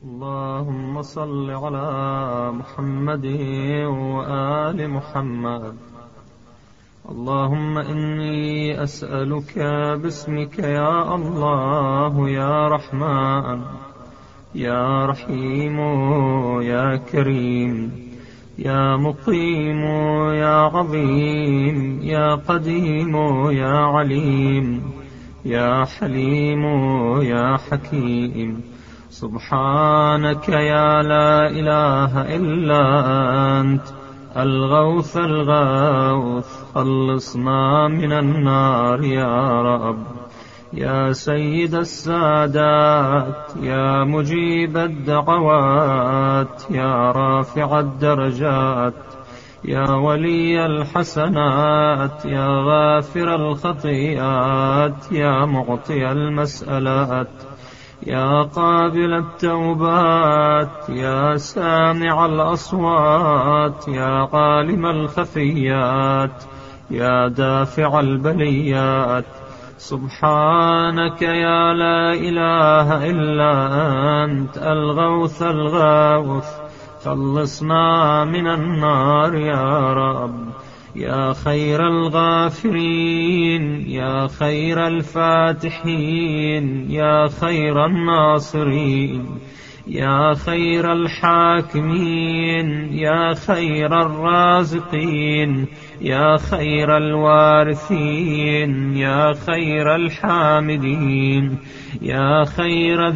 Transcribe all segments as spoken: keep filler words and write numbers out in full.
اللهم صل على محمد وآل محمد. اللهم إني أسألك باسمك يا الله يا رحمن يا رحيم يا كريم يا مقيم يا عظيم يا قديم يا عليم يا حليم يا حكيم. سبحانك يا لا إله إلا أنت الغوث الغوث، خلصنا من النار يا رب. يا سيد السادات يا مجيب الدعوات يا رافع الدرجات يا ولي الحسنات يا غافر الخطيئات يا معطي المسألات يا قابل التوبات يا سامع الأصوات يا عالم الخفيات يا دافع البليات. سبحانك يا لا إله إلا أنت الغوث الغاوث، خلصنا من النار يا رب. يا خير الغافرين يا خير الفاتحين يا خير الناصرين يا خير الحاكمين يا خير الرازقين يا خير الوارثين يا خير الحامدين يا خير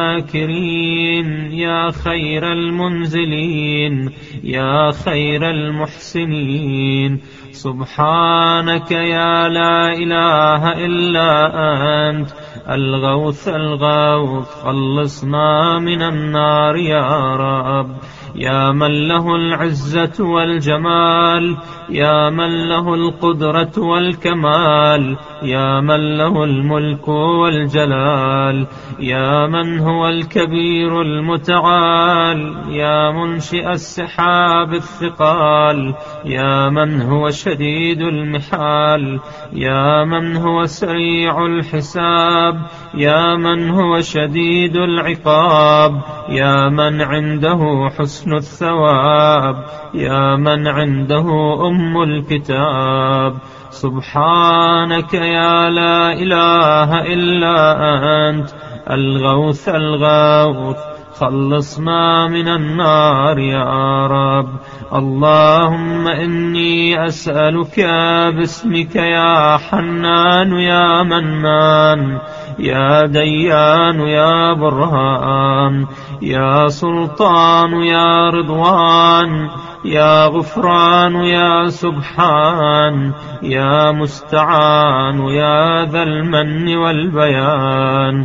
الذاكرين يا خير المنزلين يا خير المحسنين. سبحانك يا لا إله إلا أنت الغوث الغوث، خلصنا من النار يا رب. يا من له العزة والجمال يا من له القدرة والكمال يا من له الملك والجلال يا من هو الكبير المتعال يا منشئ السحاب الثقال يا من هو شديد المحال يا من هو سريع الحساب يا من هو شديد العقاب يا من عنده حسن الثواب يا من عنده أم الكتاب. سبحانك يا لا إله إلا أنت الغوث الغوث، خلصنا من النار يا رب. اللهم إني أسألك باسمك يا حنان يا منان يا ديان يا برهان يا سلطان يا رضوان يا غفران يا سبحان يا مستعان يا ذا المن والبيان.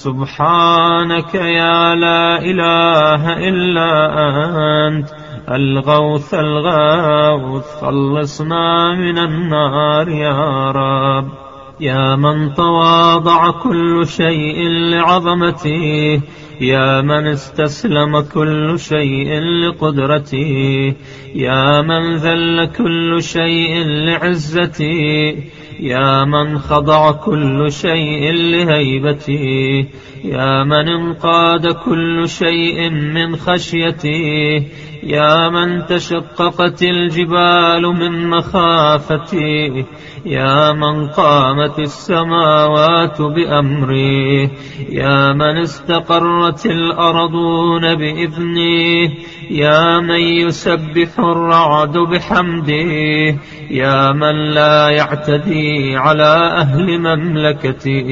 سبحانك يا لا إله إلا أنت الغوث الغوث، خلصنا من النار يا رب. يا من تواضع كل شيء لعظمته يا من استسلم كل شيء لقدرته يا من ذل كل شيء لعزته يا من خضع كل شيء لهيبته يا من انقاد كل شيء من خشيته يا من تشققت الجبال من مخافته يا من قامت السماوات بأمره يا من استقرت الأرضون بإذنه يا من يسبح الرعد بحمده يا من لا يعتدي على أهل مملكته.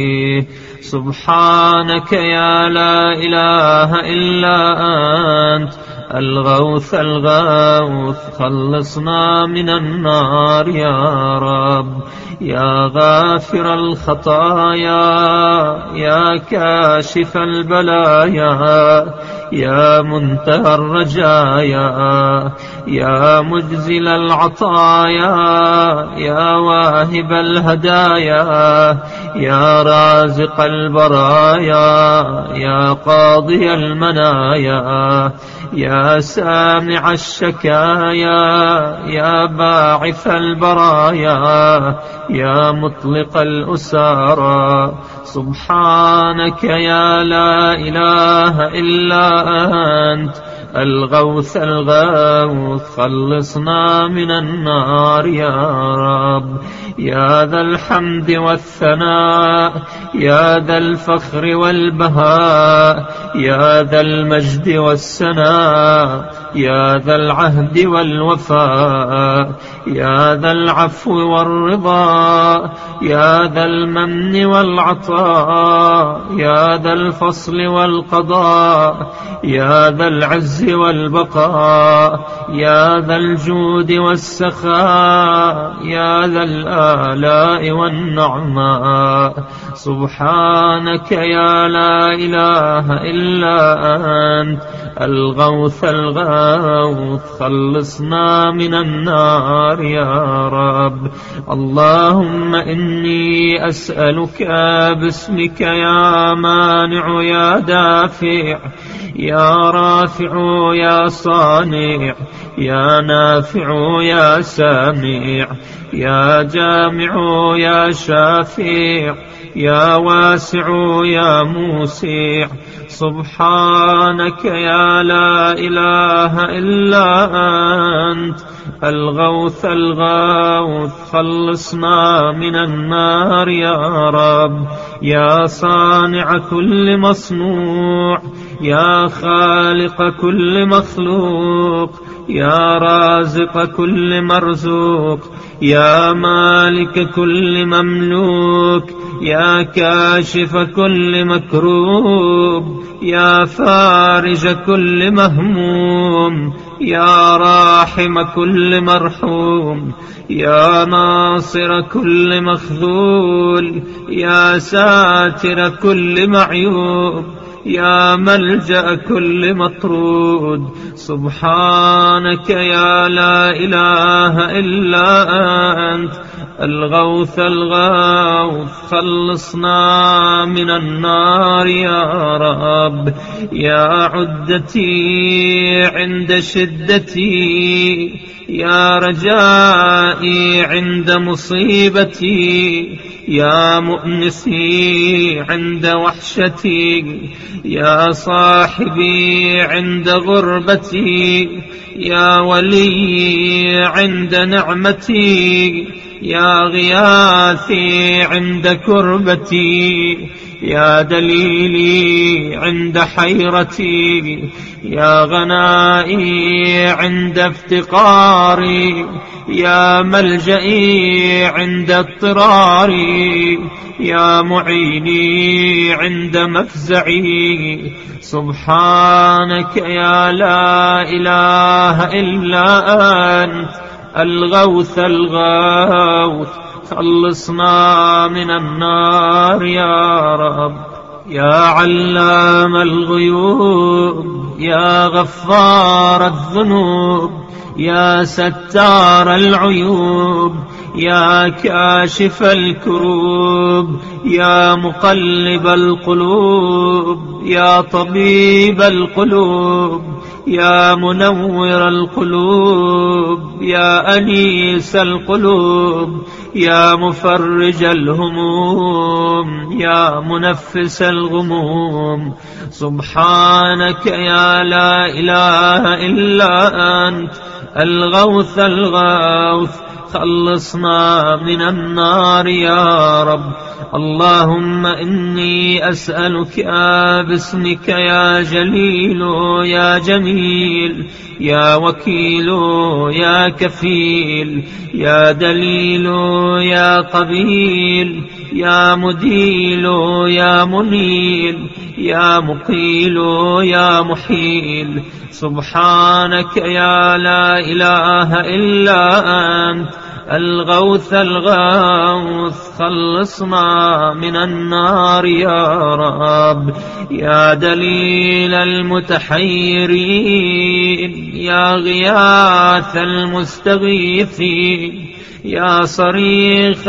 سبحانك يا لا إله إلا أنت الغوث الغوث، خلصنا من النار يا رب. يا غافر الخطايا يا كاشف البلايا يا منتهى الرجايا يا مجزل العطايا يا واهب الهدايا يا رازق البرايا يا قاضي المنايا يا سامع الشكايا يا باعث البرايا يا مطلق الأسارى. سبحانك يا لا إله إلا أنت الغوث الغوث خلصنا من النار يا رب. يا ذا الحمد والثناء يا ذا الفخر والبهاء يا ذا المجد والسناء يا ذا العهد والوفاء يا ذا العفو والرضا يا ذا المن والعطاء يا ذا الفصل والقضاء يا ذا العز والبقاء يا ذا الجود والسخاء يا ذا الآلاء والنعماء. سبحانك يا لا إله إلا أنت الغوث الغوث خلصنا من النار يا رب. اللهم إني أسألك باسمك يا مانع يا دافع يا رافع يا صانع يا نافع يا سامع يا جامع يا شافع يا واسع يا موسع. سبحانك يا لا إله إلا أنت الغوث الغوث خلصنا من النار يا رب. يا صانع كل مصنوع يا خالق كل مخلوق يا رازق كل مرزوق يا مالك كل مملوك يا كاشف كل مكروب يا فارج كل مهموم يا راحم كل مرحوم يا ناصر كل مخذول يا ساتر كل معيوب يا ملجأ كل مطرود. سبحانك يا لا إله إلا أنت الغوث الغوث خلصنا من النار يا رب. يا عدتي عند شدتي يا رجائي عند مصيبتي يا مؤنسي عند وحشتي يا صاحبي عند غربتي يا ولي عند نعمتي يا غياثي عند كربتي يا دليلي عند حيرتي يا غنائي عند افتقاري يا ملجئي عند اضطراري يا معيني عند مفزعي. سبحانك يا لا إله إلا أنت الغوث الغوث خلصنا من النار يا رب. يا علام الغيوب يا غفار الذنوب يا ستار العيوب يا كاشف الكروب يا مقلب القلوب يا طبيب القلوب يا منور القلوب يا أنيس القلوب يا مفرج الهموم يا منفس الغموم. سبحانك يا لا إله إلا أنت الغوث الغوث خلصنا من النار يا رب. اللهم إني أسألك باسمك يا جليل يا جميل يا وكيل يا كفيل يا دليل يا قبيل يا مديل يا منيل يا مقيل يا محيل. سبحانك يا لا إله إلا أنت الغوث الغوث خلصنا من النار يا رب. يا دليل المتحيرين يا غياث المستغيثين يا صريخ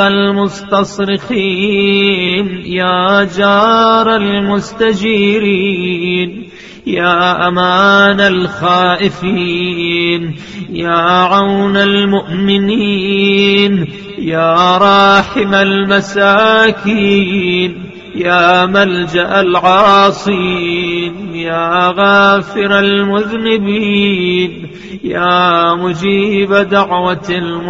المستصرخين يا جار المستجيرين يا أمان الخائفين يا عون المؤمنين يا راحم المساكين يا ملجأ العاصين، يا غافر المذنبين، يا مجيب دعوة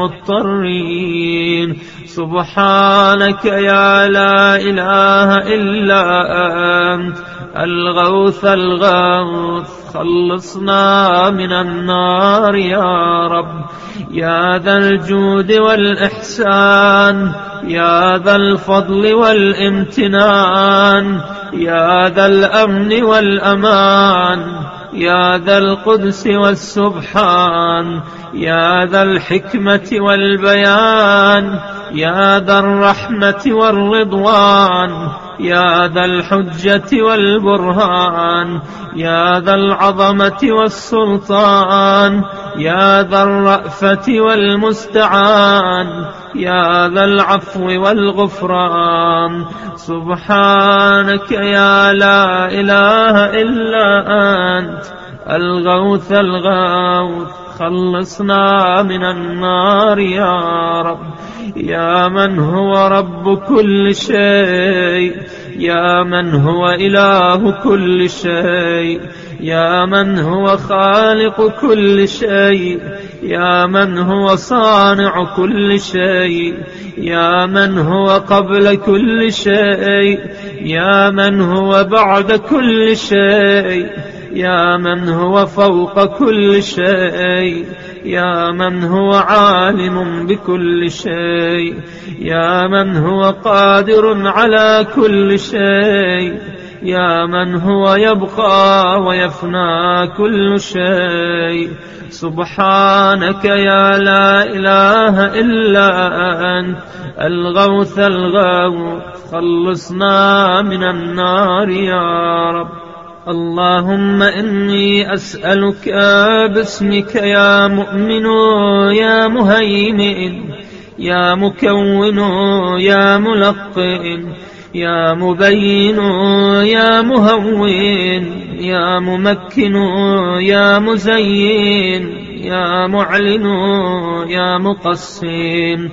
المضطرين. سبحانك يا لا إله إلا أنت الغوث الغوث، خلصنا من النار يا رب. يا ذا الجود والإحسان، يا ذا الفضل والامتنان، يا ذا الأمن والأمان، يا ذا القدس والسبحان، يا ذا الحكمة والبيان، يا ذا الرحمة والرضوان، يا ذا الحجة والبرهان، يا ذا العظمة والسلطان، يا ذا الرأفة والمستعان، يا ذا العفو والغفران. سبحانك يا لا إله إلا أنت الغوث الغوث، خلصنا من النار يا رب. يا من هو رب كل شيء، يا من هو إله كل شيء، يا من هو خالق كل شيء، يا من هو صانع كل شيء، يا من هو قبل كل شيء، يا من هو بعد كل شيء، يا من هو فوق كل شيء، يا من هو عالم بكل شيء، يا من هو قادر على كل شيء، يا من هو يبقى ويفنى كل شيء. سبحانك يا لا إله إلا أنت الغوث الغوث، خلصنا من النار يا رب. اللهم إني أسألك باسمك يا مؤمن يا مهيمن يا مكون يا ملقن يا مبين يا مهون يا ممكن يا مزين يا معلن يا مقسم.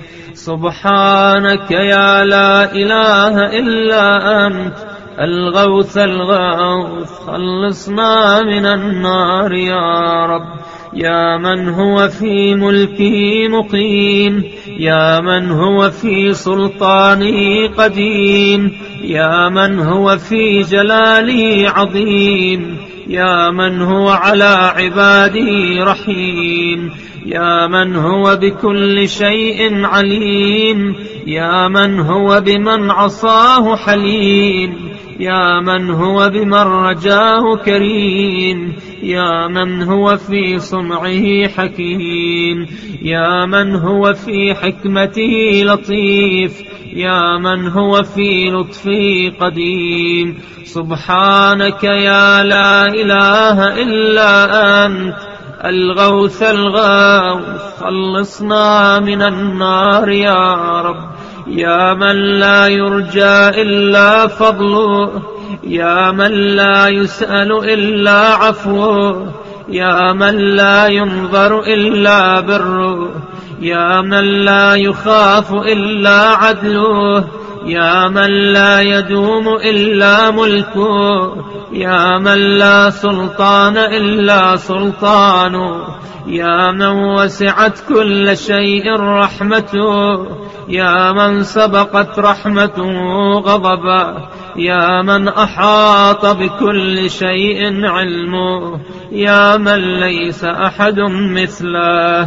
سبحانك يا لا إله إلا أنت الغوث الغوث، خلصنا من النار يا رب. يا من هو في ملكه مقيم، يا من هو في سلطانه قديم، يا من هو في جلاله عظيم، يا من هو على عباده رحيم، يا من هو بكل شيء عليم، يا من هو بمن عصاه حليم، يا من هو بمن رجاه كريم، يا من هو في صنعه حكيم، يا من هو في حكمته لطيف، يا من هو في لطفه قديم. سبحانك يا لا إله إلا أنت الغوث الغوث، خلصنا من النار يا رب. يا من لا يرجى إلا فضله، يا من لا يسأل إلا عفوه، يا من لا ينظر إلا بره، يا من لا يخاف إلا عدله، يا من لا يدوم إلا ملكه، يا من لا سلطان إلا سلطانه، يا من وسعت كل شيء رحمته، يا من سبقت رحمته غضبا، يا من أحاط بكل شيء علمه، يا من ليس أحد مثله.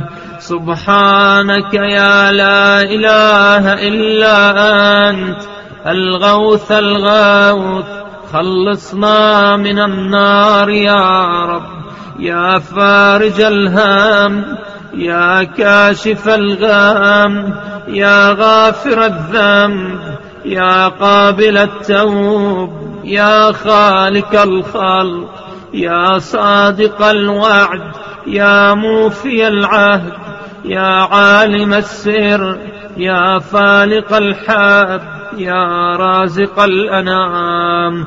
سبحانك يا لا إله إلا أنت الغوث الغوث، خلصنا من النار يا رب. يا فارج الهام، يا كاشف الغام، يا غافر الذنب، يا قابل التوب، يا خالق الخلق، يا صادق الوعد، يا موفي العهد، يا عالم السر، يا فالق الحب، يا رازق الأنام.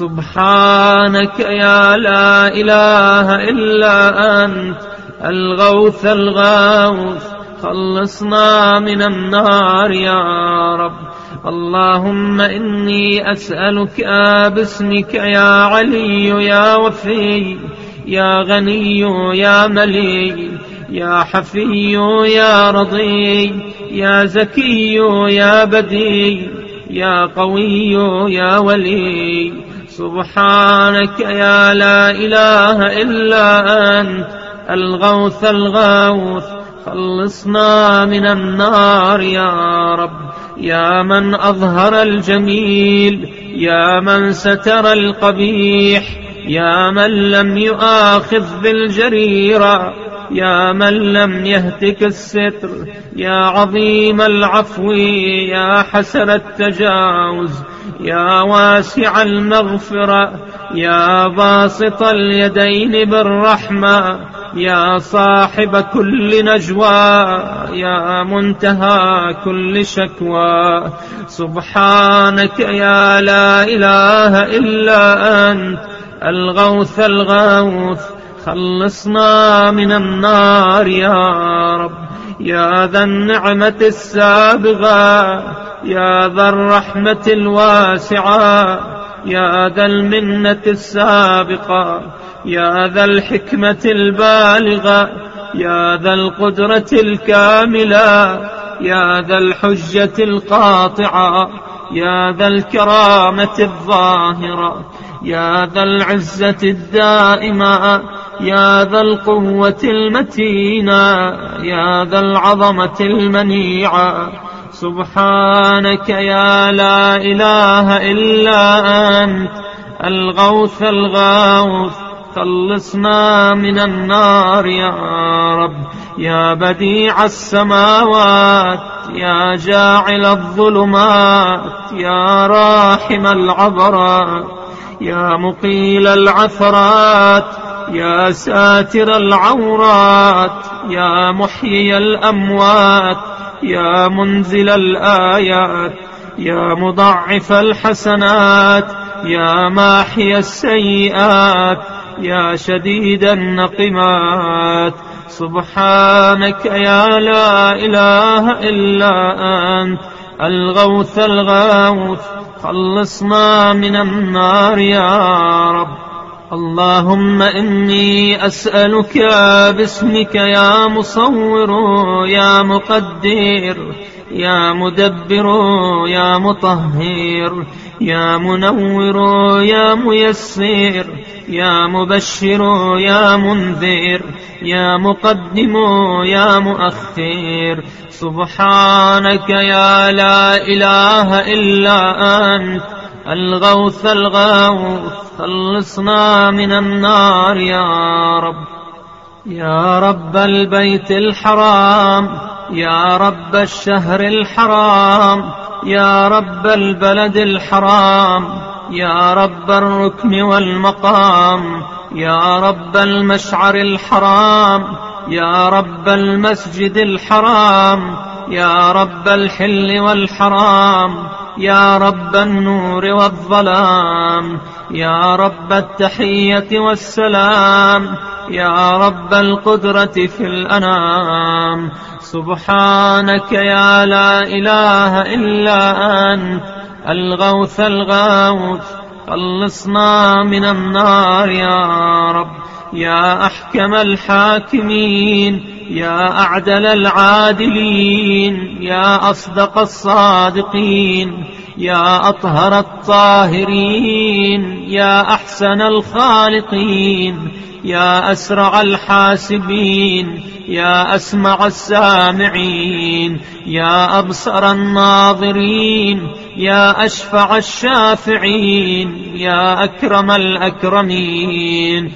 سبحانك يا لا إله إلا أنت الغوث الغوث، خلصنا من النار يا رب. اللهم إني أسألك باسمك يا علي يا وفي يا غني يا ملي يا حفي يا رضي يا زكي يا بدي يا قوي يا ولي سبحانك يا لا إله إلا أنت الغوث الغوث خلصنا من النار يا رب يا من أظهر الجميل يا من ستر القبيح يا من لم يؤاخذ بالجريرة يا من لم يهتك الستر يا عظيم العفو يا حسن التجاوز يا واسع المغفرة يا باسط اليدين بالرحمة يا صاحب كل نجوى يا منتهى كل شكوى سبحانك يا لا إله إلا أنت الغوث الغوث خلصنا من النار يا رب يا ذا النعمة السابغة يا ذا الرحمة الواسعة يا ذا المنة السابقة يا ذا الحكمة البالغة يا ذا القدرة الكاملة يا ذا الحجة القاطعة يا ذا الكرامة الظاهرة يا ذا العزة الدائمة يا ذا القوة المتينة يا ذا العظمة المنيعة سبحانك يا لا إله إلا أنت الغوث الغوث خلصنا من النار يا رب يا بديع السماوات يا جاعل الظلمات يا راحم العبرات يا مقيل العثرات يا ساتر العورات يا محيي الأموات يا منزل الآيات يا مضاعف الحسنات يا ماحي السيئات يا شديد النقمات سبحانك يا لا إله إلا أنت الغوث الغوث خلصنا من النار يا رب اللهم إني أسألك باسمك يا مصور يا مقدر يا مدبر يا مطهر يا منور يا ميسر يا مبشر يا منذر يا مقدم يا مؤخر سبحانك يا لا إله إلا أنت الغوث الغوث خلصنا من النار يا رب يا رب البيت الحرام يا رب الشهر الحرام يا رب البلد الحرام يا رب الركن والمقام يا رب المشعر الحرام يا رب المسجد الحرام يا رب الحل والحرام يا رب النور والظلام يا رب التحية والسلام يا رب القدرة في الأنام سبحانك يا لا إله إلا أنت الغوث الغوث خلصنا من النار يا رب يا أحكم الحاكمين يا أعدل العادلين يا أصدق الصادقين يا أطهر الطاهرين يا أحسن الخالقين يا أسرع الحاسبين يا أسمع السامعين يا أبصر الناظرين يا أشفع الشافعين يا أكرم الأكرمين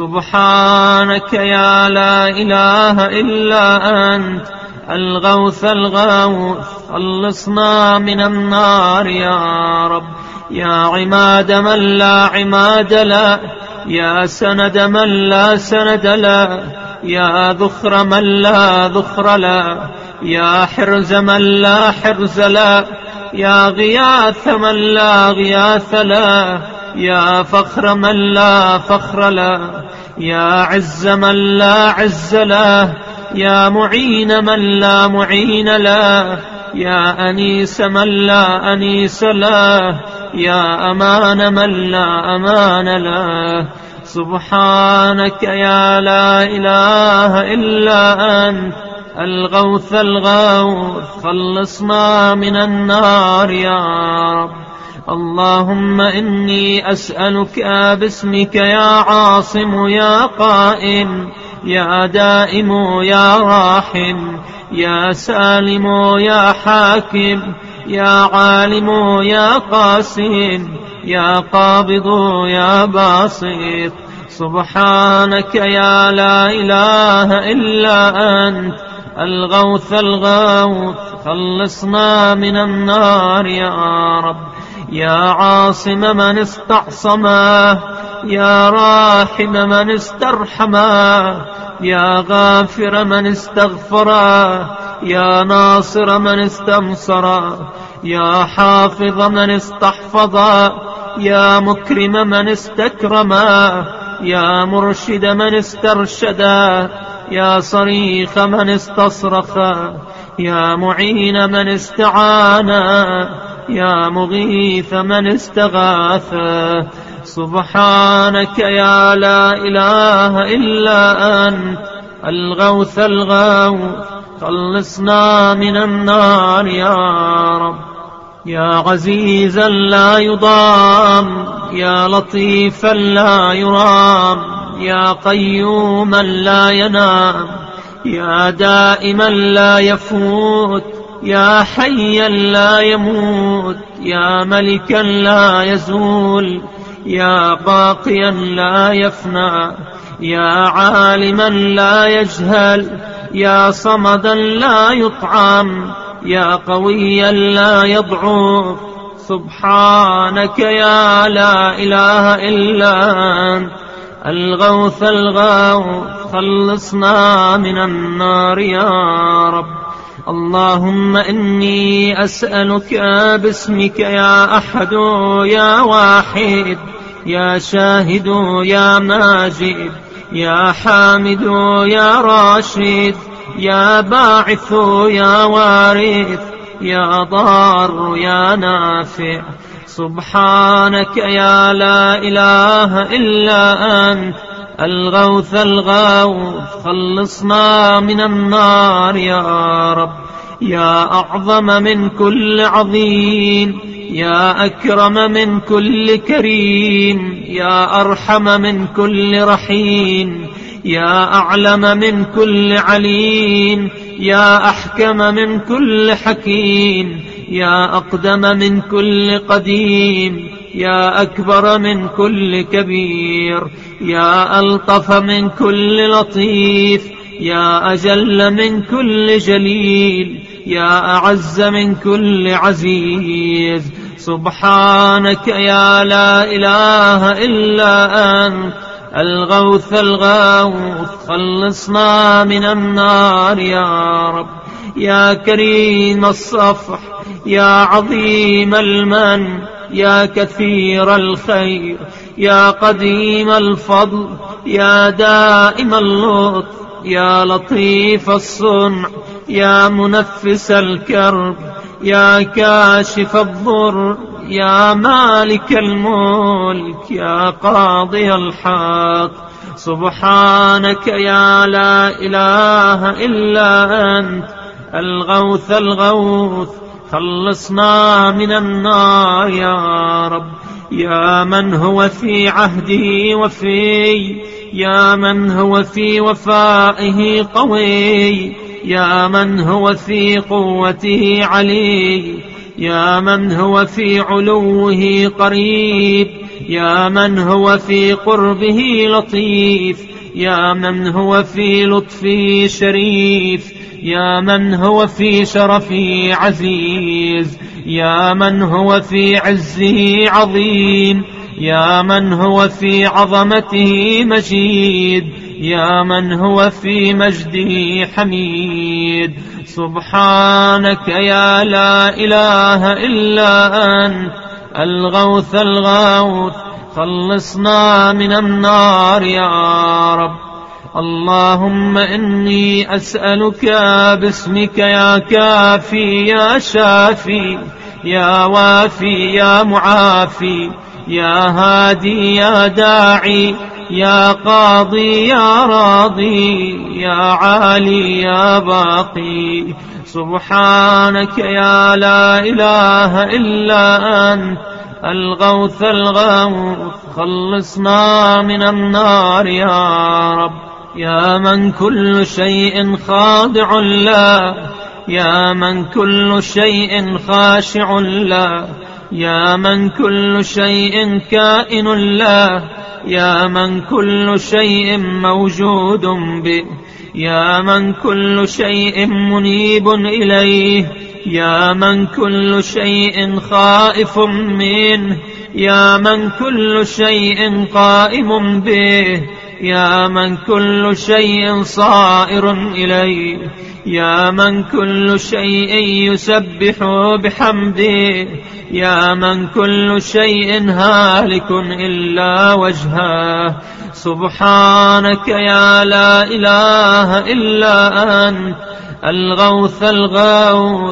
سبحانك يا لا إله إلا أنت الغوث الغوث خلصنا من النار يا رب يا عماد من لا عماد له يا سند من لا سند له يا ذخر من لا ذخر له يا حرز من لا حرز له يا غياث من لا غياث له يا فخر من لا فخر له يا عز من لا عز له يا معين من لا معين له يا أنيس من لا أنيس له، يا أمان من لا أمان له. سبحانك يا لا إله إلا أنت الغوث الغوث، خلصنا من النار يا رب. اللهم إني أسألك باسمك يا عاصم يا قائم يا دائم يا راحم يا سالم يا حاكم يا عالم يا قاسم يا قابض يا باسط. سبحانك يا لا إله إلا أنت الغوث الغوث، خلصنا من النار يا رب. يا عاصم من استعصمه، يا راحم من استرحمه، يا غافر من استغفره، يا ناصر من استنصره، يا حافظ من استحفظه، يا مكرم من استكرمه، يا مرشد من استرشده، يا صريخ من استصرخ، يا معين من استعانا، يا مغيث من استغاث. سبحانك يا لا إله إلا أنت الغوث الغوث، خلصنا من النار يا رب. يا عزيزا لا يضام، يا لطيفا لا يرام، يا قيوما لا ينام، يا دائما لا يفوت، يا حيا لا يموت، يا ملكا لا يزول، يا باقيا لا يفنى، يا عالما لا يجهل، يا صمدا لا يطعم، يا قويا لا يضعف. سبحانك يا لا إله إلا أنت الغوث الغوث، خلصنا من النار يا رب. اللهم إني أسألك باسمك يا أحد يا واحد يا شاهد يا ماجد يا حامد يا راشد يا باعث يا وارث يا ضار يا نافع. سبحانك يا لا إله إلا أنت الغوث الغوث، خلصنا من النار يا رب. يا أعظم من كل عظيم، يا أكرم من كل كريم، يا أرحم من كل رحيم، يا أعلم من كل عليم، يا أحكم من كل حكيم، يا أقدم من كل قديم، يا أكبر من كل كبير، يا ألطف من كل لطيف، يا أجل من كل جليل، يا أعز من كل عزيز. سبحانك يا لا إله إلا أنت الغوث الغوث، خلصنا من النار يا رب. يا كريم الصفح، يا عظيم المن، يا كثير الخير، يا قديم الفضل، يا دائم اللطف، يا لطيف الصنع، يا منفس الكرب، يا كاشف الضر، يا مالك الملك، يا قاضي الحق. سبحانك يا لا إله إلا أنت الغوث الغوث، خلصنا من النار يا رب. يا من هو في عهده وفي، يا من هو في وفائه قوي، يا من هو في قوته علي، يا من هو في علوه قريب، يا من هو في قربه لطيف، يا من هو في لطفه شريف، يا من هو في شرفه عزيز، يا من هو في عزه عظيم، يا من هو في عظمته مجيد، يا من هو في مجده حميد. سبحانك يا لا إله إلا أنت الغوث الغوث، خلصنا من النار يا رب. اللهم إني أسألك باسمك يا كافي يا شافي يا وافي يا معافي يا هادي يا داعي يا قاضي يا راضي يا عالي يا باقي سبحانك يا لا إله إلا أنت الغوث الغوث خلصنا من النار يا رب. يا من كل شيء خاضع له يا من كل شيء خاشع له يا من كل شيء كائن له يا من كل شيء موجود به يا من كل شيء منيب إليه يا من كل شيء خائف منه يا من كل شيء قائم به يا من كل شيء صائر إليه يا من كل شيء يسبح بحمده يا من كل شيء هالك إلا وجهه سبحانك يا لا إله إلا أنت الغوث الغوث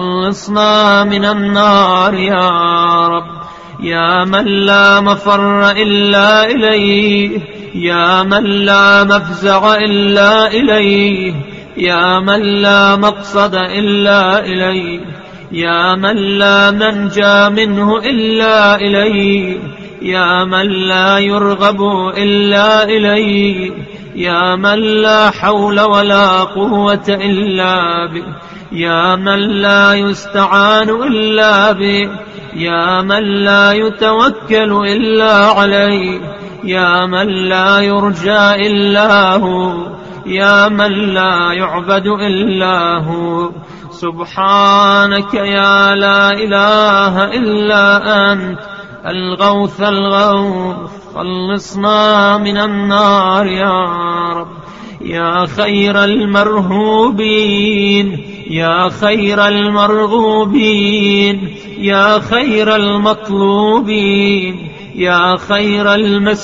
خلصنا من النار يا رب. يا من لا مفر إلا إليه يا من لا مفزع إلا إليه يا من لا مقصد إلا إليه يا من لا منجى منه إلا إليه يا من لا يرغب إلا إليه يا من لا حول ولا قوة إلا به يا من لا يستعان إلا به يا من لا يتوكل إلا عليه يا من لا يرجى إلا هو يا من لا يعبد إلا هو سبحانك يا لا إله إلا أنت الغوث الغوث خلصنا من النار يا رب. يا خير المرهوبين يا خير المرغوبين يا خير المطلوبين يا خير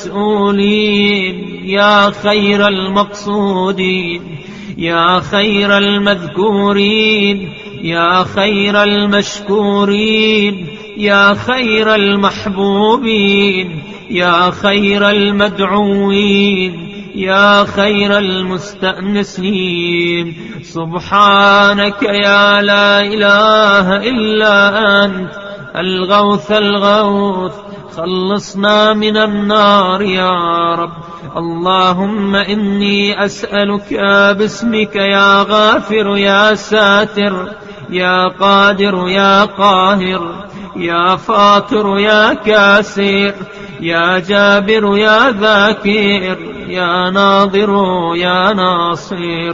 المسؤولين يا خير المقصودين يا خير المذكورين يا خير المشكورين يا خير المحبوبين يا خير المدعوين يا خير المستأنسين سبحانك يا لا إله إلا أنت الغوث الغوث خلصنا من النار يا رب. اللهم إني أسألك باسمك يا غافر يا ساتر يا قادر يا قاهر يا فاطر يا كاسر يا جابر يا ذاكر يا ناظر يا ناصر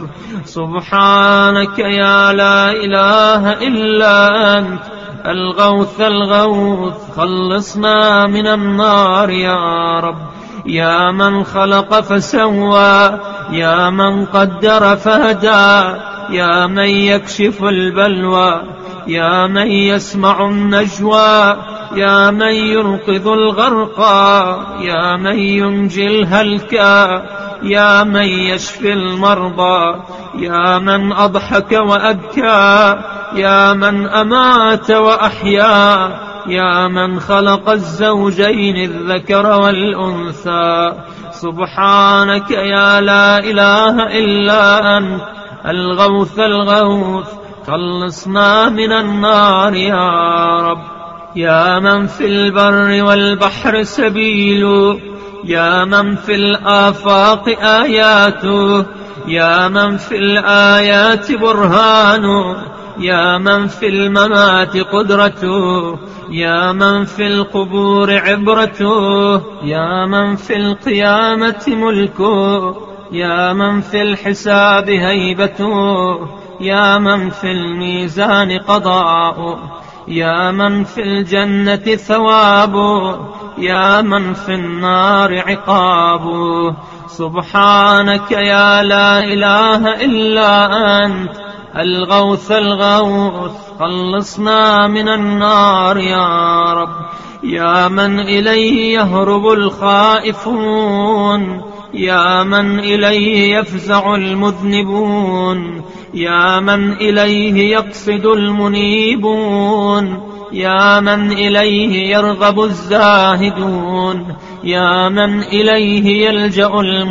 سبحانك يا لا إله إلا أنت الغوث الغوث خلصنا من النار يا رب. يا من خلق فسوى يا من قدر فهدى يا من يكشف البلوى يا من يسمع النجوى يا من ينقذ الغرقى يا من ينجي الهلكى يا من يشفي المرضى يا من أضحك وأبكى يا من أمات وأحيا يا من خلق الزوجين الذكر والأنثى سبحانك يا لا إله إلا أنت الغوث الغوث خلصنا من النار يا رب. يا من في البر والبحر سبيله يا من في الآفاق آياته يا من في الآيات برهانه يا من في الممات قدرته يا من في القبور عبرته يا من في القيامة ملكه يا من في الحساب هيبته يا من في الميزان قضاؤه يا من في الجنة ثوابه يا من في النار عقابه سبحانك يا لا إله إلا أنت الغوث الغوث خلصنا من النار يا رب. يا من إليه يهرب الخائفون يا من إليه يفزع المذنبون، يا من إليه يقصد المنيبون، يا من إليه يرغب الزاهدون، يا من إليه يلجأ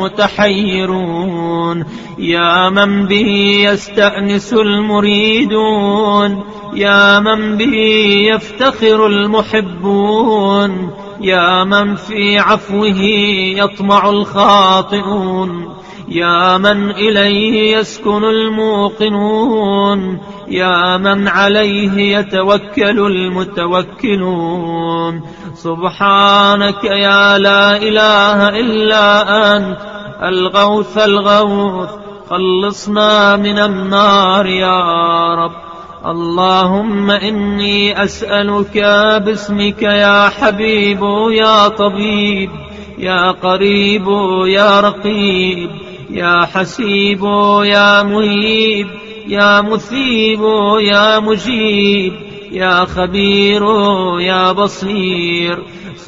المتحيرون، يا من به يستأنس المريدون، يا من به يفتخر المحبون، يا من في عفوه يطمع الخاطئون، يا من إليه يسكن الموقنون، يا من عليه يتوكل المتوكلون. سبحانك يا لا إله إلا أنت الغوث الغوث، خلصنا من النار يا رب. اللهم إني أسألك باسمك يا حبيب يا طبيب، يا قريب يا رقيب، يا حسيب يا مهيب، يا مثيب يا مجيب، يا خبير يا بصير.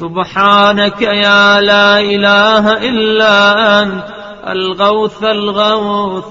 سبحانك يا لا إله إلا أنت الغوث الغوث،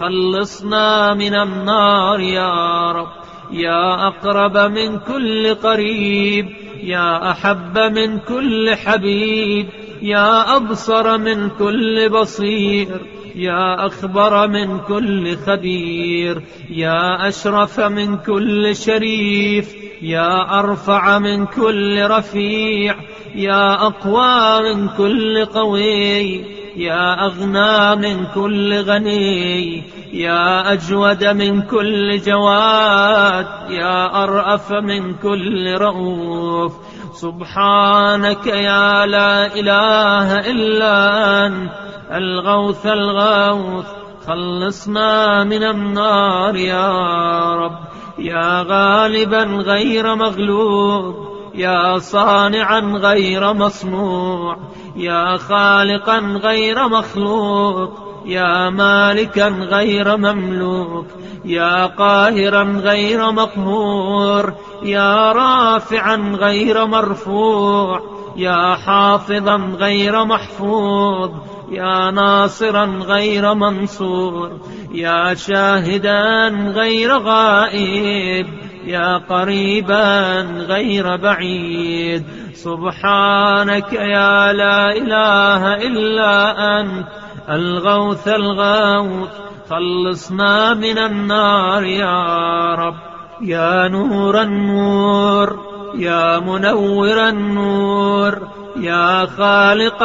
خلصنا من النار يا رب. يا أقرب من كل قريب، يا أحب من كل حبيب، يا أبصر من كل بصير، يا أخبر من كل خبير، يا أشرف من كل شريف، يا أرفع من كل رفيع، يا أقوى من كل قوي، يا أغنى من كل غني، يا أجود من كل جواد، يا أرأف من كل رؤوف. سبحانك يا لا إله إلا أنت الغوث الغوث، خلصنا من النار يا رب. يا غالبا غير مغلوب، يا صانعا غير مصنوع، يا خالقا غير مخلوق، يا مالكا غير مملوك، يا قاهرا غير مقهور، يا رافعا غير مرفوع، يا حافظا غير محفوظ، يا ناصرا غير منصور، يا شاهدا غير غائب، يا قريبا غير بعيد. سبحانك يا لا إله إلا أنت الغوث الغوث، خلصنا من النار يا رب. يا نور النور، يا منور النور، يا خالق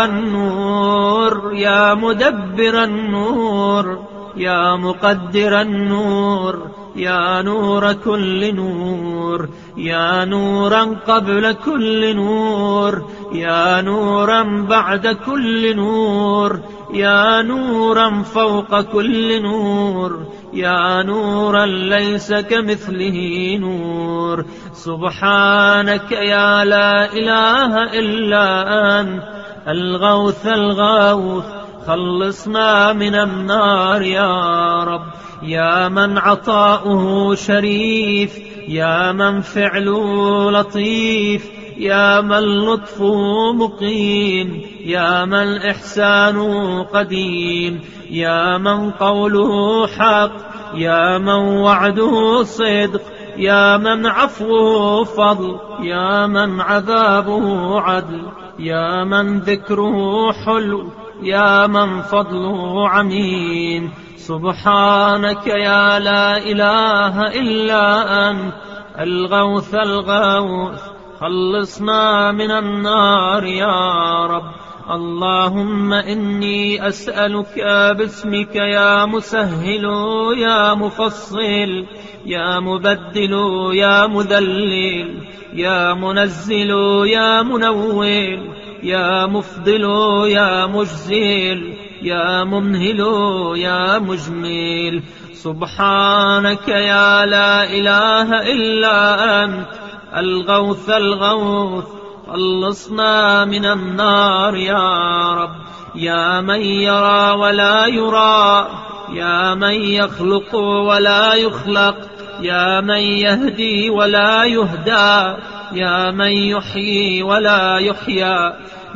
النور، يا مدبر النور، يا مقدر النور، يا نور كل نور، يا نورا قبل كل نور، يا نورا بعد كل نور، يا نورا فوق كل نور، يا نورا ليس كمثله نور. سبحانك يا لا إله إلا أنت الغوث الغوث، خلصنا من النار يا رب. يا من عطاؤه شريف، يا من فعله لطيف، يا من لطفه مقيم، يا من إحسانه قديم، يا من قوله حق، يا من وعده صدق، يا من عفوه فضل، يا من عذابه عدل، يا من ذكره حلو، يا من فضله عميم. سبحانك يا لا إله إلا أنت الغوث الغوث، خلصنا من النار يا رب. اللهم إني أسألك باسمك يا مسهل يا مفصل، يا مبدل يا مذلل، يا منزل يا منول، يا مفضل يا مجزل، يا ممهل يا مجمل. سبحانك يا لا إله إلا أنت الغوث الغوث، خلصنا من النار يا رب. يا من يرى ولا يرى، يا من يخلق ولا يخلق، يا من يهدي ولا يهدى، يا من يحيي ولا يحيى،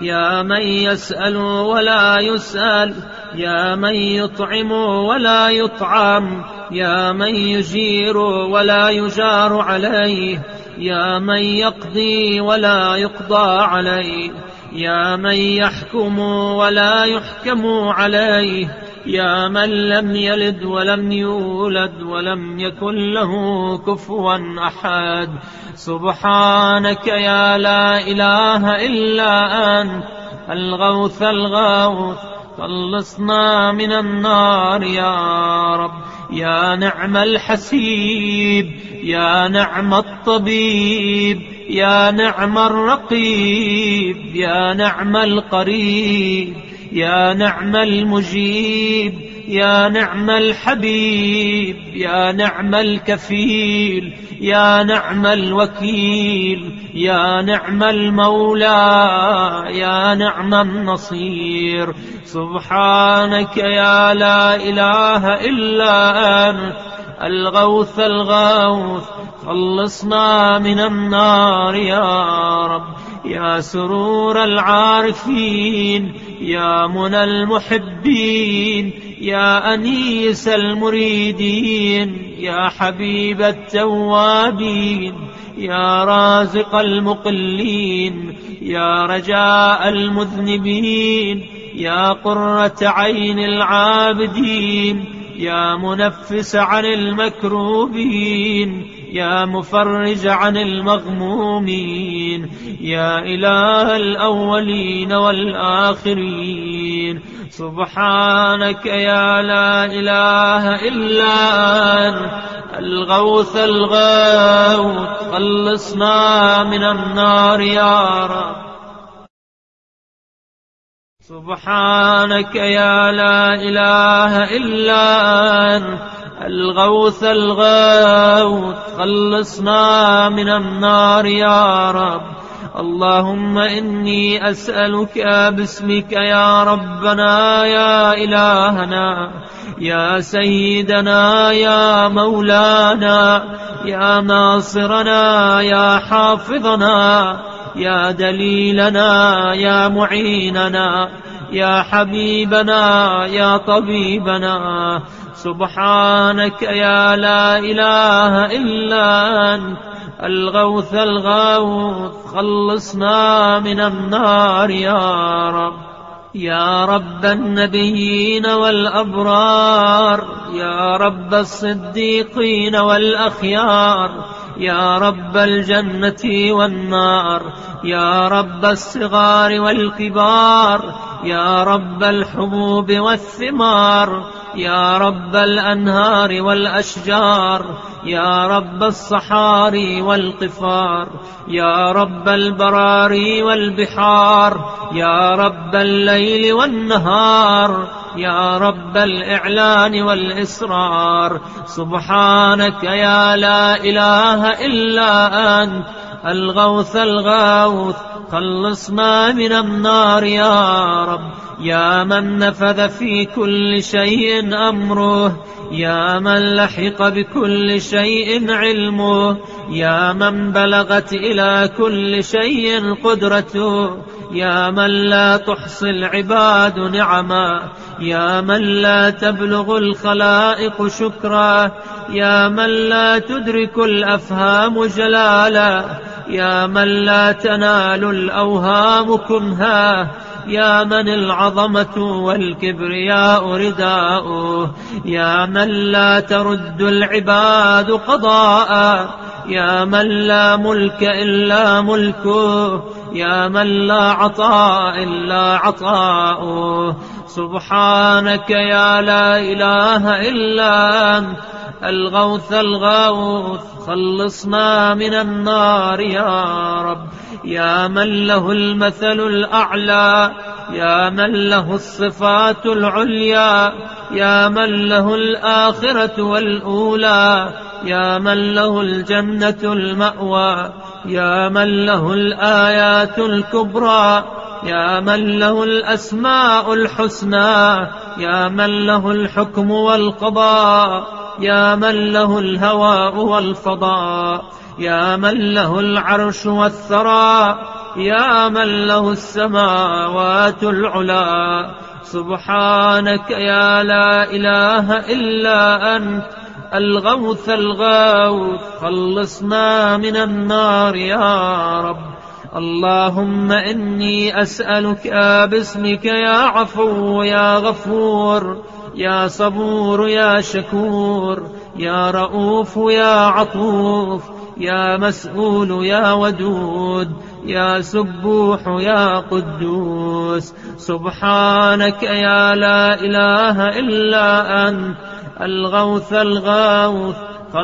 يا من يسأل ولا يسأل، يا من يطعم ولا يطعم، يا من يجير ولا يجار عليه، يا من يقضي ولا يقضى عليه، يا من يحكم ولا يحكم عليه، يا من لم يلد ولم يولد ولم يكن له كفوا أحد. سبحانك يا لا إله إلا أنت الغوث الغوث، خلصنا من النار يا رب. يا نعم الحسيب، يا نعم الطبيب، يا نعم الرقيب، يا نعم القريب، يا نعم المجيب، يا نعم الحبيب، يا نعم الكفيل، يا نعم الوكيل، يا نعم المولى، يا نعم النصير. سبحانك يا لا إله إلا أنت الغوث الغوث، خلصنا من النار يا رب. يا سرور العارفين، يا منى المحبين، يا أنيس المريدين، يا حبيب التوابين، يا رازق المقلين، يا رجاء المذنبين، يا قرة عين العابدين، يا منفس عن المكروبين، يا مفرج عن المغمومين، يا إله الأولين والآخرين. سبحانك يا لا إله إلا أنت الغوث الغوث، خلصنا من النار يا رب. سبحانك يا لا إله إلا أنت الغوث الغوث، خلصنا من النار يا رب. اللهم إني أسألك باسمك يا ربنا يا إلهنا يا سيدنا يا مولانا يا ناصرنا يا حافظنا يا دليلنا يا معيننا يا حبيبنا يا طبيبنا. سبحانك يا لا إله إلا أنت الغوث الغوث، خلصنا من النار يا رب. يا رب النبيين والأبرار، يا رب الصديقين والأخيار، يا رب الجنة والنار، يا رب الصغار والكبار، يا رب الحبوب والثمار، يا رب الأنهار والأشجار، يا رب الصحاري والقفار، يا رب البراري والبحار، يا رب الليل والنهار، يا رب الإعلان والإسرار. سبحانك يا لا إله إلا أنت الغوث الغوث، خلصنا من النار يا رب. يا من نفذ في كل شيء أمره، يا من لحق بكل شيء علمه، يا من بلغت إلى كل شيء قدرته، يا من لا تحصي العباد نعما، يا من لا تبلغ الخلائق شكرا، يا من لا تدرك الأفهام جلالا، يا من لا تنال الأوهام كنها، يا من العظمة والكبرياء رداؤه، يا من لا ترد العباد قضاء، يا من لا ملك إلا ملكه، يا من لا عطاء إلا عطاؤه. سبحانك يا لا إله إلا أنت الغوث الغوث، خلصنا من النار يا رب. يا من له المثل الأعلى، يا من له الصفات العليا، يا من له الآخرة والأولى، يا من له الجنة المأوى، يا من له الآيات الكبرى، يا من له الأسماء الحسنى، يا من له الحكم والقضاء، يا من له الهواء والفضاء، يا من له العرش والثرى، يا من له السماوات العلا. سبحانك يا لا إله إلا أنت الغوث الغوث، خلصنا من النار يا رب. اللهم إني أسألك باسمك يا عفو يا غفور، يا صبور يا شكور، يا رؤوف يا عطوف، يا مسؤول يا ودود، يا سبوح يا قدوس. سبحانك يا لا إله إلا أنت الغوث الغوث،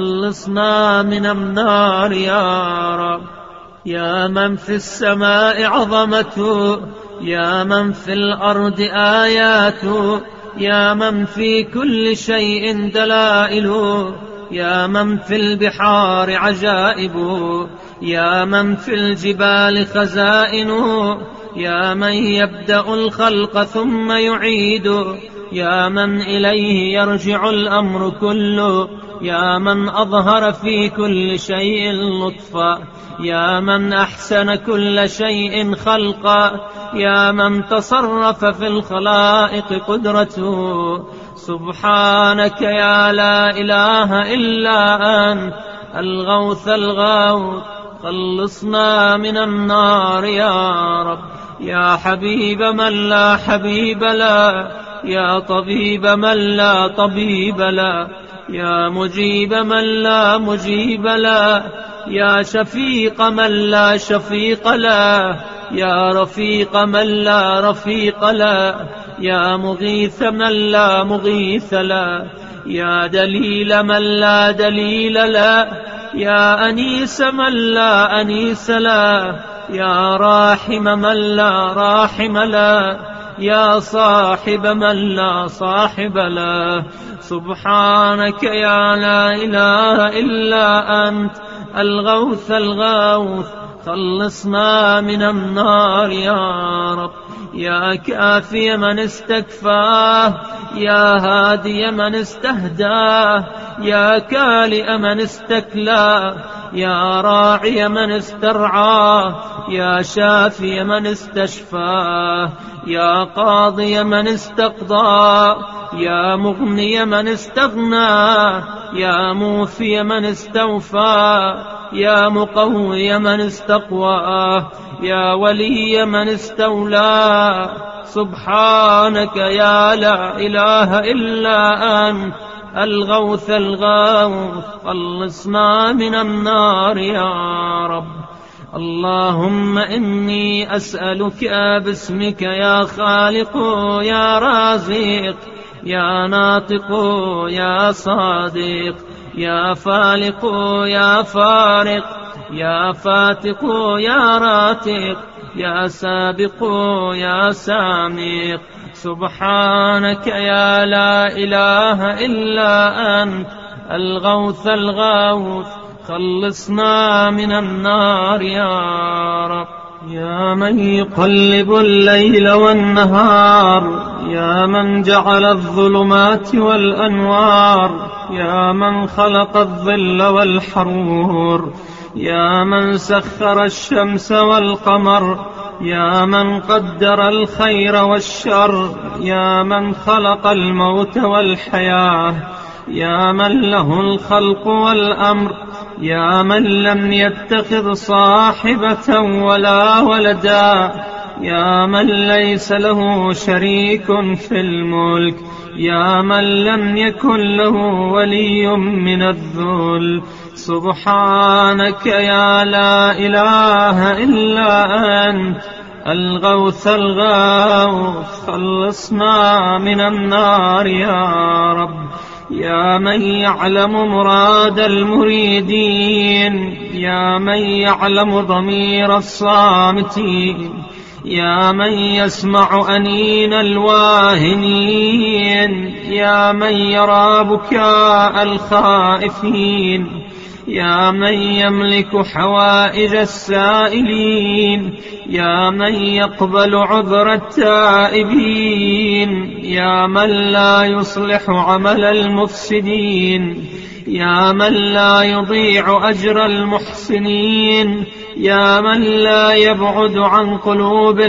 خلصنا من النار يا رب. يا من في السماء عظمته، يا من في الأرض آياته، يا من في كل شيء دلائله، يا من في البحار عجائبه، يا من في الجبال خزائنه، يا من يبدأ الخلق ثم يعيده، يا من إليه يرجع الأمر كله، يا من أظهر في كل شيء لطفا، يا من أحسن كل شيء خلقا، يا من تصرف في الخلائق قدرته. سبحانك يا لا إله إلا أنت الغوث الغوث، خلصنا من النار يا رب. يا حبيب من لا حبيب له، يا طبيب من لا طبيب له، يا مجيب من لا مجيب له، يا شفيق من لا شفيق له، يا رفيق من لا رفيق له، يا مغيث من لا مغيث له، يا دليل من لا دليل له، يا أنيس من لا أنيس له، يا راحم من لا راحم له، يا صاحب من لا صاحب له. سبحانك يا لا إله إلا أنت الغوث الغوث، خلصنا من النار يا رب. يا كافي من استكفاه، يا هادي من استهداه، يا كالئ من استكلاه، يا راعي من استرعاه، يا شافي من استشفاه، يا قاضي من استقضاه، يا مغني من استغناه، يا موفي من استوفاه، يا مقوي من استقواه، يا ولي من استولاه. سبحانك يا لا إله إلا أنت الغوث الغوث، خلصنا من النار يا رب. اللهم إني أسألك باسمك يا خالق يا رازق، يا ناطق يا صادق، يا فالق يا فارق، يا فاتق يا راتق، يا سابق يا سامق. سبحانك يا لا إله إلا أنت الغوث الغوث، خلصنا من النار يا رب. يا من يقلب الليل والنهار، يا من جعل الظلمات والأنوار، يا من خلق الظل والحرور، يا من سخر الشمس والقمر، يا من قدر الخير والشر، يا من خلق الموت والحياة، يا من له الخلق والأمر، يا من لم يتخذ صاحبة ولا ولدا، يا من ليس له شريك في الملك، يا من لم يكن له ولي من الذل. سبحانك يا لا إله إلا أنت الغوث الغوث، خلصنا من النار يا رب. يا من يعلم مراد المريدين، يا من يعلم ضمير الصامتين، يا من يسمع أنين الواهنين، يا من يرى بكاء الخائفين، يا من يملك حوائج السائلين، يا من يقبل عذر التائبين، يا من لا يصلح عمل المفسدين، يا من لا يضيع أجر المحسنين، يا من لا يبعد عن قلوب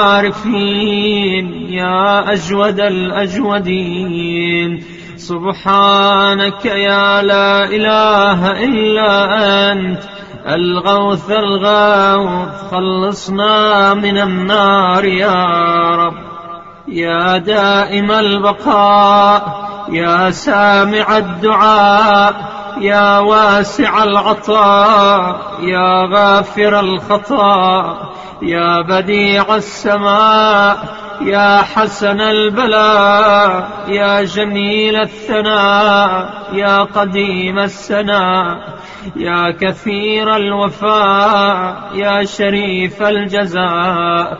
العارفين، يا أجود الأجودين. سبحانك يا لا إله إلا أنت الغوث الغوث، خلصنا من النار يا رب. يا دائم البقاء، يا سامع الدعاء، يا واسع العطاء، يا غافر الخطا، يا بديع السماء، يا حسن البلاء، يا جميل الثناء، يا قديم السناء، يا كثير الوفاء، يا شريف الجزاء.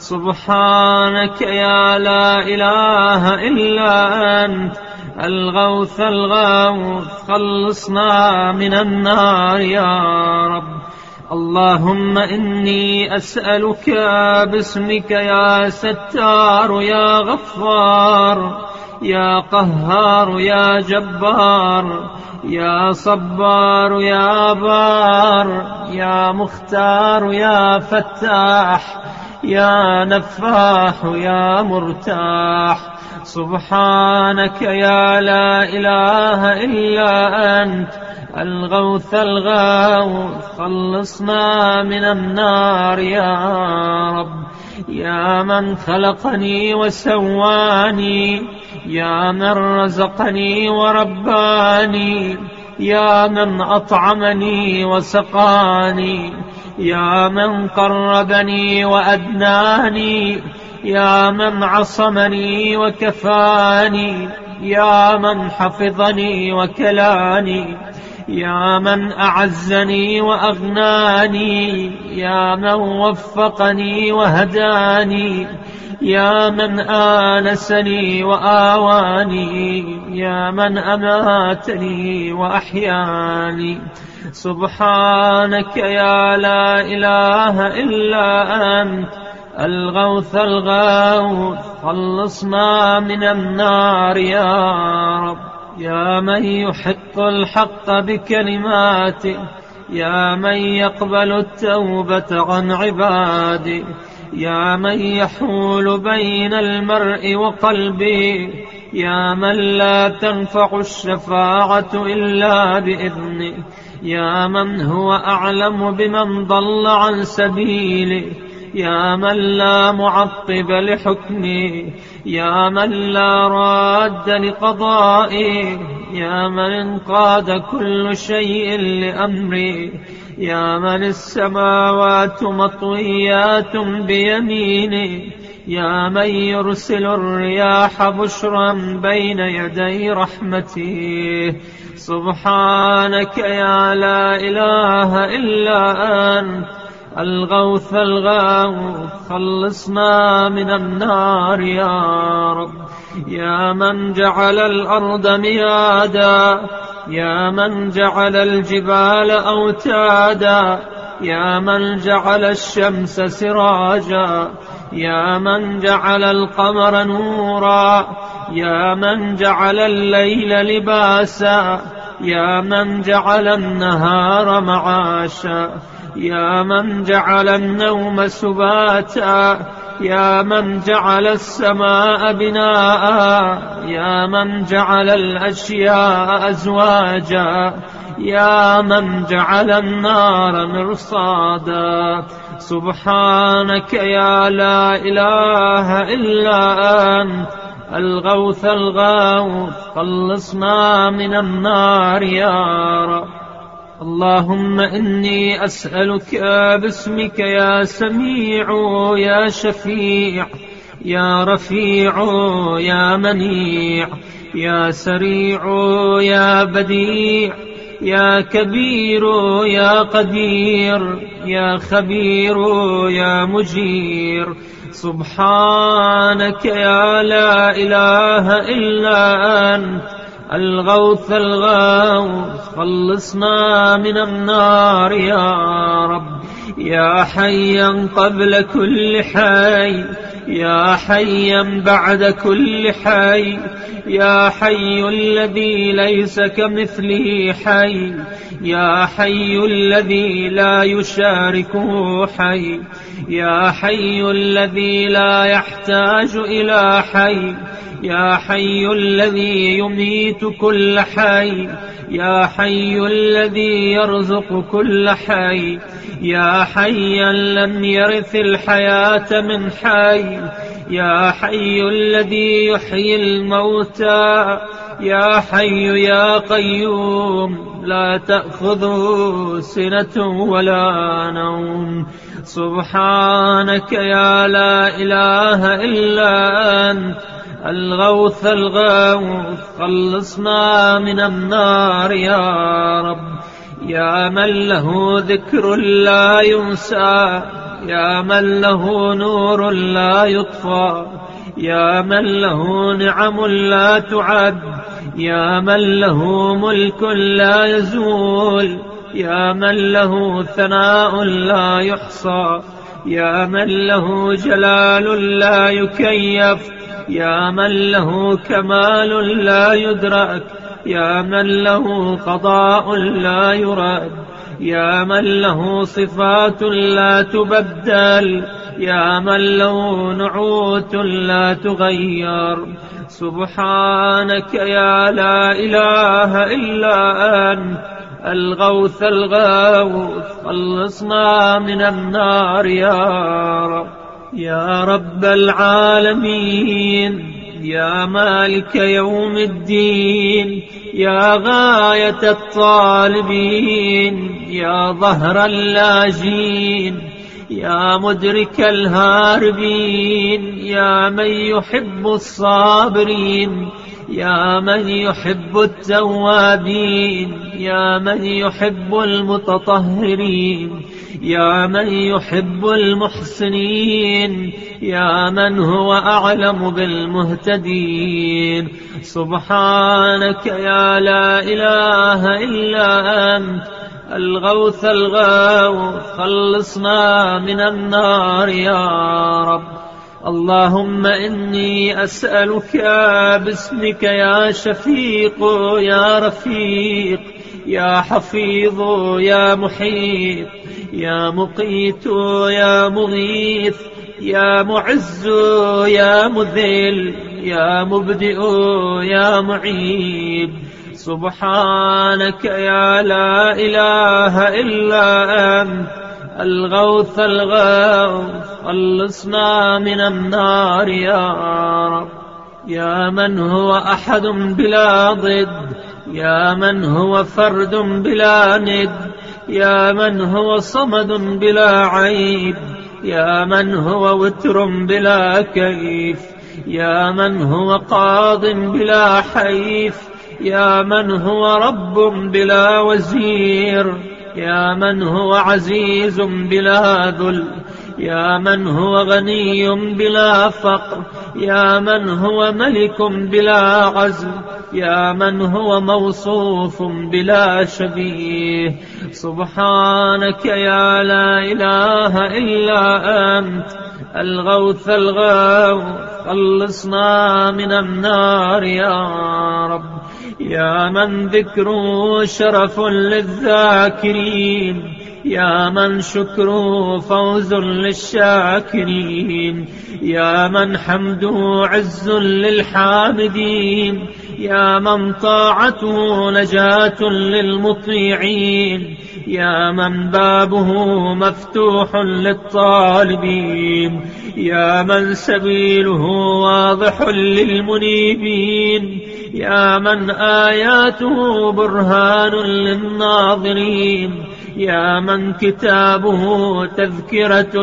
سبحانك يا لا إله إلا أنت الغوث الغوث، خلصنا من النار يا رب. اللهم إني أسألك باسمك يا ستار يا غفار، يا قهار يا جبار، يا صبار يا بار، يا مختار يا فتاح، يا نفاح يا مرتاح. سبحانك يا لا إله إلا أنت الغوث الغوث، خلصنا من النار يا رب. يا من خلقني وسواني، يا من رزقني ورباني، يا من أطعمني وسقاني، يا من قربني وأدناني، يا من عصمني وكفاني، يا من حفظني وكلاني، يا من أعزني وأغناني، يا من وفقني وهداني، يا من آنسني وآواني، يا من أماتني وأحياني. سبحانك يا لا إله إلا أنت الغوث الغوث، خلصنا من النار يا رب. يا من يحق الحق بكلماته، يا من يقبل التوبة عن عباده، يا من يحول بين المرء وقلبه، يا من لا تنفع الشفاعة إلا بإذنه، يا من هو أعلم بمن ضل عن سبيله، يا من لا معقب لحكمه، يا من لا راد لقضائه، يا من انقاد كل شيء لأمره، يا من السماوات مطويات بيمينه، يا من يرسل الرياح بشرا بين يدي رحمته. سبحانك يا لا إله إلا أنت الغوث الغوث، خلصنا من النار يا رب. يا من جعل الأرض ميادا، يا من جعل الجبال أوتادا، يا من جعل الشمس سراجا، يا من جعل القمر نورا، يا من جعل الليل لباسا، يا من جعل النهار معاشا، يا من جعل النوم سباتا، يا من جعل السماء بناء، يا من جعل الأشياء أزواجا، يا من جعل النار مرصادا. سبحانك يا لا إله إلا أنت الغوث الغوث، خلصنا من النار يا رب. اللهم إني أسألك باسمك يا سميع يا شفيع يا رفيع يا منيع يا سريع يا بديع يا كبير يا قدير يا خبير يا مجير. سبحانك يا لا إله إلا أنت الغوث الغوث خلصنا من النار يا رب. يا حيا قبل كل حي، يا حيا بعد كل حي، يا حي الذي ليس كمثله حي، يا حي الذي لا يشاركه حي، يا حي الذي لا يحتاج إلى حي، يا حي الذي يميت كل حي، يا حي الذي يرزق كل حي، يا حيا لم يرث الحياة من حي، يا حي الذي يحيي الموتى، يا حي يا قيوم لا تأخذه سنة ولا نوم. سبحانك يا لا إله إلا أنت الغوث الغوث خلصنا من النار يا رب. يا من له ذكر لا ينسى، يا من له نور لا يطفى، يا من له نعم لا تعد، يا من له ملك لا يزول، يا من له ثناء لا يحصى، يا من له جلال لا يكيف، يا من له كمال لا يدرك، يا من له قضاء لا يرد، يا من له صفات لا تبدل، يا من له نعوت لا تغير. سبحانك يا لا إله إلا أنت الغوث الغوث خلصنا من النار يا رب. يا رب العالمين، يا مالك يوم الدين، يا غاية الطالبين، يا ظهر اللاجين، يا مدرك الهاربين، يا من يحب الصابرين، يا من يحب التوابين، يا من يحب المتطهرين، يا من يحب المحسنين، يا من هو أعلم بالمهتدين. سبحانك يا لا إله إلا أنت الغوث الغوث خلصنا من النار يا رب. اللهم إني أسألك باسمك يا شفيق يا رفيق يا حفيظ يا محيط يا مقيت يا مغيث يا معز يا مذل يا مبدئ يا معيب. سبحانك يا لا إله إلا أنت الغوث الغوث خلصنا من النار يا رب. يا من هو أحد بلا ضد، يا من هو فرد بلا ند، يا من هو صمد بلا عيب، يا من هو وتر بلا كيف، يا من هو قاض بلا حيف، يا من هو رب بلا وزير، يا من هو عزيز بلا ذل، يا من هو غني بلا فقر، يا من هو ملك بلا عزل، يا من هو موصوف بلا شبيه. سبحانك يا لا إله إلا أنت الغوث الغوث خلصنا من النار يا رب. يا من ذكره شرف للذاكرين، يا من شكره فوز للشاكرين، يا من حمده عز للحامدين، يا من طاعته نجاة للمطيعين، يا من بابه مفتوح للطالبين، يا من سبيله واضح للمنيبين، يا من آياته برهان للناظرين، يا من كتابه تذكرة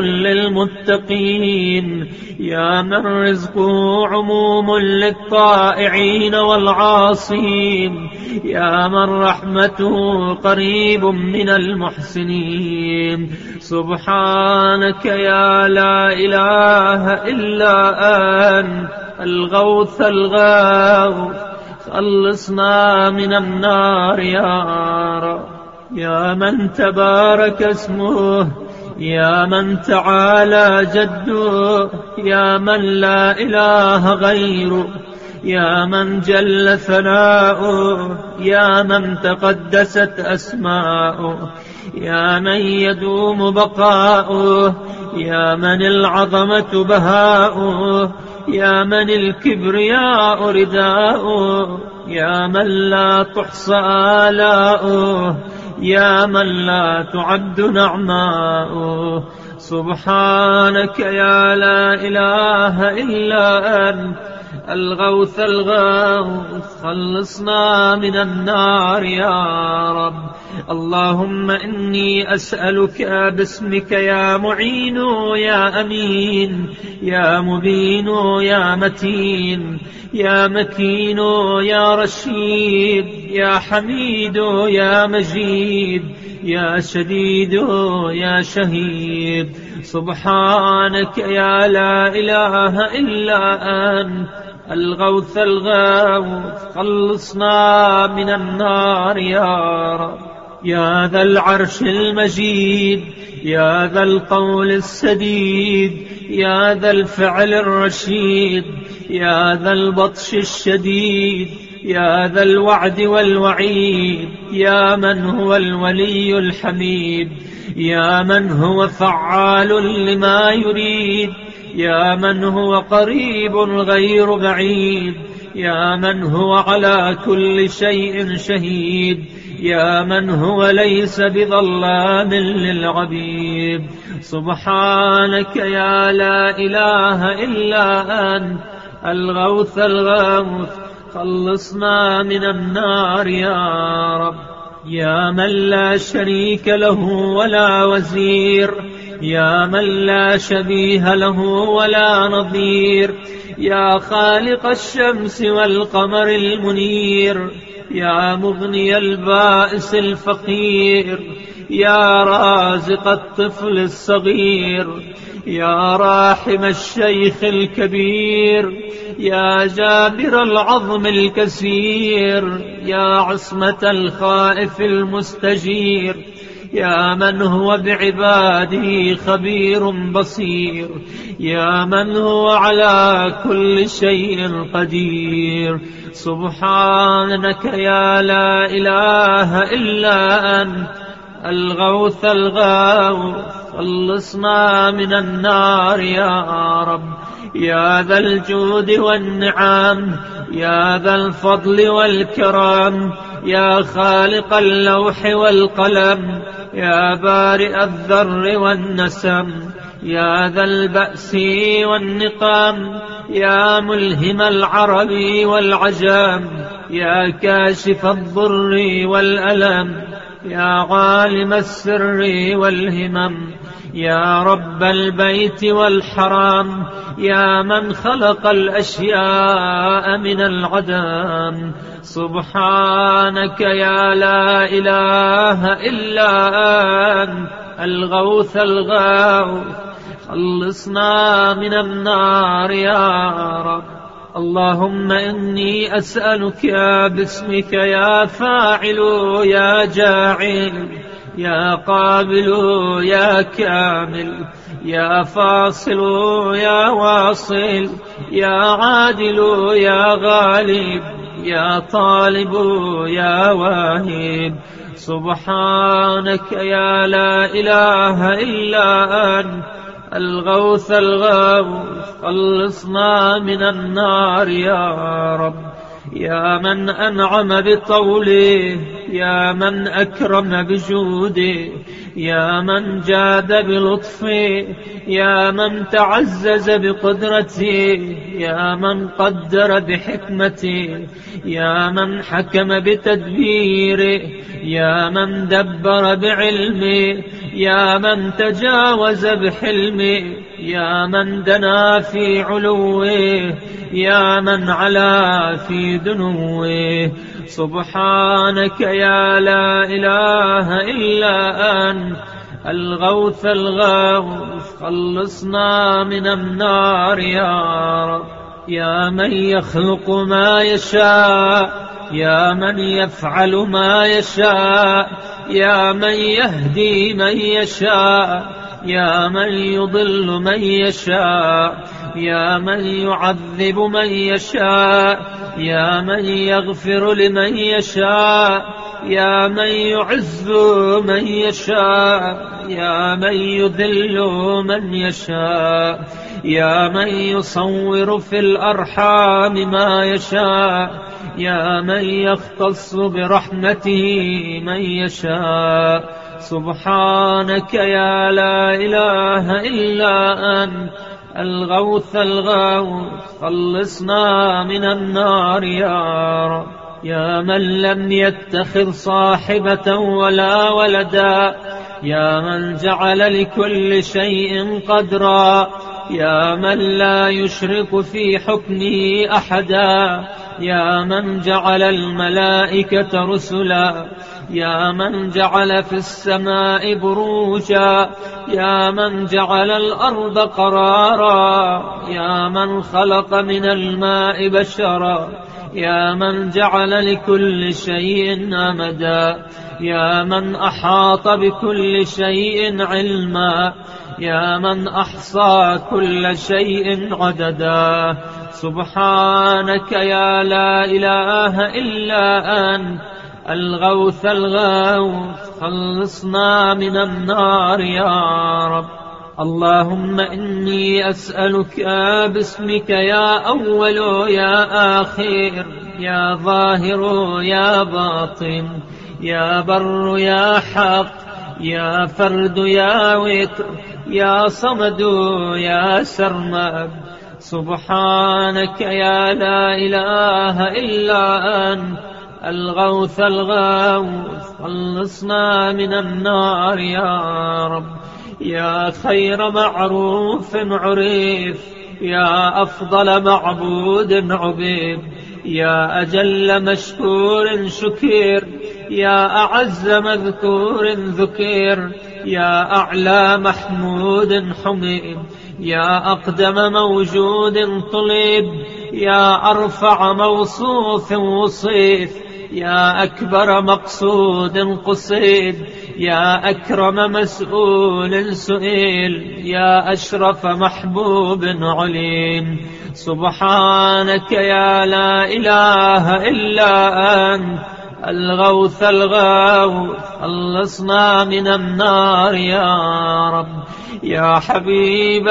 للمتقين، يا من رزقه عموم للطائعين والعاصين، يا من رحمته قريب من المحسنين. سبحانك يا لا إله إلا أنت الغوث الغوث خلصنا من النار يا رب. يا من تبارك اسمه، يا من تعالى جده، يا من لا إله غيره، يا من جل ثناؤه، يا من تقدست أسماؤه، يا من يدوم بقاؤه، يا من العظمة بهاؤه، يا من الكبرياء رداؤه، يا من لا تحصى آلاؤه، يا من لا تعد نعماؤه. سبحانك يا لا إله إلا أنت الغوث الغوث، خلصنا من النار يا رب. اللهم إني أسألك باسمك يا معين يا أمين يا مبين يا متين يا مكين يا رشيد يا حميد يا مجيد يا شديد يا شهيد. سبحانك يا لا إله إلا أنت الغوث الغوث، خلصنا من النار يا رب. يا ذا العرش المجيد، يا ذا القول السديد، يا ذا الفعل الرشيد، يا ذا البطش الشديد، يا ذا الوعد والوعيد، يا من هو الولي الحميد، يا من هو فعال لما يريد، يا من هو قريب غير بعيد، يا من هو على كل شيء شهيد، يا من هو ليس بظلام للعبيد. سبحانك يا لا إله إلا أنت الغوث الغوث، خلصنا من النار يا رب. يا من لا شريك له ولا وزير، يا من لا شبيه له ولا نظير، يا خالق الشمس والقمر المنير، يا مغني البائس الفقير، يا رازق الطفل الصغير، يا راحم الشيخ الكبير، يا جابر العظم الكسير، يا عصمة الخائف المستجير، يا من هو بعباده خبير بصير، يا من هو على كل شيء قدير. سبحانك يا لا إله إلا أنت الغوث الغوث، خلصنا من النار يا رب. يا ذا الجود والنعم، يا ذا الفضل والكرم، يا خالق اللوح والقلم، يا بارئ الذر والنسم، يا ذا البأس والنقام، يا ملهم العرب والعجم، يا كاشف الضر والألم، يا عالم السر والهمم، يا رب البيت والحرام، يا من خلق الأشياء من العدم. سبحانك يا لا إله إلا أنت الغوث الغوث، خلصنا من النار يا رب. اللهم إني أسألك باسمك يا فاعل يا جاعل، يا قابل يا كامل، يا فاصل يا واصل، يا عادل يا غالب، يا طالب يا واهب. سبحانك يا لا إله إلا أنت الغوث الغوث، خلصنا من النار يا رب. يا من أنعم بطوله، يا من أكرم بجوده، يا من جاد بلطفه، يا من تعزز بقدرته، يا من قدر بحكمته، يا من حكم بتدبيره، يا من دبر بعلمه، يا من تجاوز بحلمه، يا من دنا في علوه، يا من علا في دنوه. سبحانك يا لا إله إلا أنت الغوث الغوث، خلصنا من النار يا رب. يا من يخلق ما يشاء، يا من يفعل ما يشاء، يا من يهدي من يشاء، يا من يضل من يشاء، يا من يعذب من يشاء، يا من يغفر لمن يشاء، يا من يعز من يشاء، يا من يذل من يشاء، يا من يصور في الأرحام ما يشاء، يا من يختص برحمته من يشاء. سبحانك يا لا إله إلا أنت الغوث الغوث، خلصنا من النار يا رب. يا من لم يتخذ صاحبة ولا ولدا، يا من جعل لكل شيء قدرا، يا من لا يشرك في حكمه أحدا، يا من جعل الملائكة رسلا، يا من جعل في السماء بروجا، يا من جعل الأرض قرارا، يا من خلق من الماء بشرا، يا من جعل لكل شيء أمدا، يا من أحاط بكل شيء علما، يا من أحصى كل شيء عددا. سبحانك يا لا إله إلا أنت الغوث الغوث، خلصنا من النار يا رب. اللهم إني أسألك باسمك يا أول يا آخر، يا ظاهر يا باطن، يا بر يا حق، يا فرد يا وتر، يا صمد يا سرمد. سبحانك يا لا إله إلا أنت الغوث الغوث، خلصنا من النار يا رب. يا خير معروف عريف، يا أفضل معبود عبيد، يا أجل مشكور شكير، يا أعز مذكور ذكير، يا أعلى محمود حميد، يا أقدم موجود طلب، يا أرفع موصوف وصيف، يا أكبر مقصود قصيد، يا أكرم مسؤول سئيل، يا أشرف محبوب عليم. سبحانك يا لا إله إلا أنت الغوث الغوث، خلصنا من النار يا رب. يا حبيب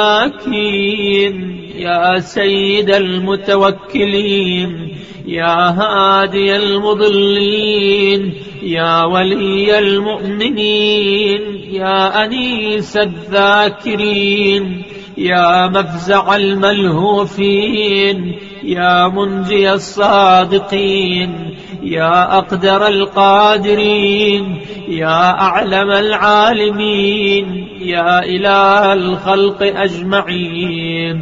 الباكين، يا سيد المتوكلين، يا هادي المضلين، يا ولي المؤمنين، يا أنيس الذاكرين، يا مفزع الملهوفين، يا منجي الصادقين، يا أقدر القادرين، يا أعلم العالمين، يا إله الخلق أجمعين.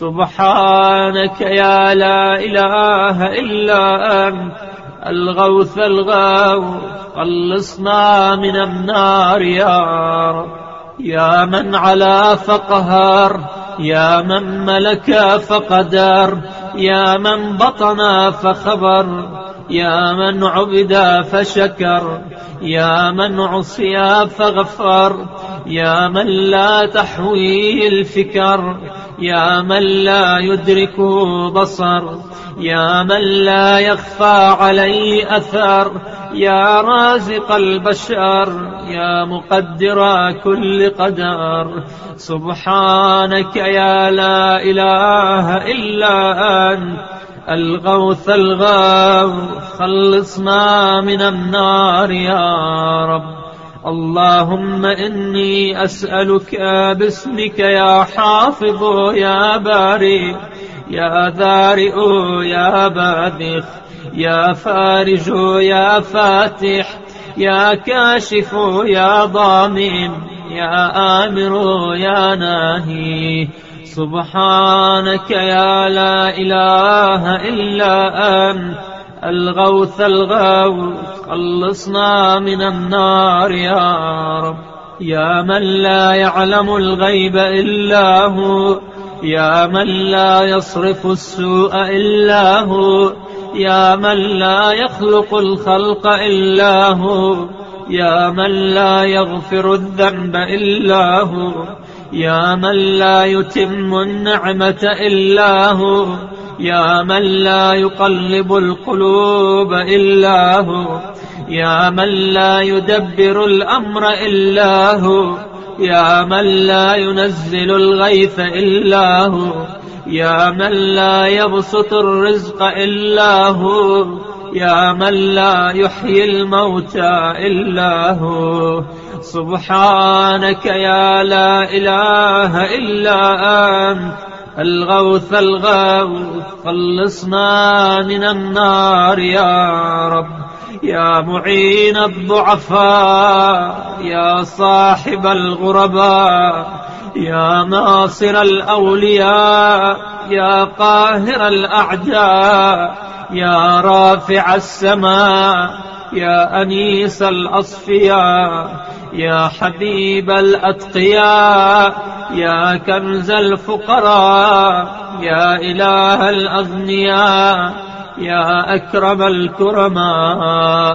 سبحانك يا لا إله إلا أنت الغوث الغوث، خلصنا من النار يا رب. يا من علا فقهر، يا من ملك فقدر، يا من بطن فخبر، يا من عبد فشكر، يا من عصي فغفر، يا من لا تحويه الفكر، يا من لا يدركه بصر، يا من لا يخفى عليه أثر، يا رازق البشر، يا مقدر كل قدر. سبحانك يا لا إله إلا أنت الغوث الغوث، خلصنا من النار يا رب. اللهم إني أسألك باسمك يا حافظ يا بارئ، يا ذارئ يا باذخ، يا فارج يا فاتح، يا كاشف يا ضامن، يا آمر يا ناهي. سبحانك يا لا إله إلا أنت الغوث الغوث، خلصنا من النار يا رب. يا من لا يعلم الغيب إلا هو، يا من لا يصرف السوء إلا هو، يا من لا يخلق الخلق إلا هو، يا من لا يغفر الذنب إلا هو، يا من لا يتم النعمة إلا هو، يا من لا يقلب القلوب إلا هو، يا من لا يدبر الأمر إلا هو، يا من لا ينزل الغيث إلا هو، يا من لا يبسط الرزق إلا هو، يا من لا يحيي الموتى إلا هو. سبحانك يا لا إله إلا أنت الغوث الغوث، خلصنا من النار يا رب. يا معين الضعفاء، يا صاحب الغرباء، يا ناصر الأولياء، يا قاهر الأعداء، يا رافع السماء، يا أنيس الأصفياء، يا حبيب الأتقياء، يا كنز الفقراء، يا إله الأغنياء، يا أكرم الكرماء.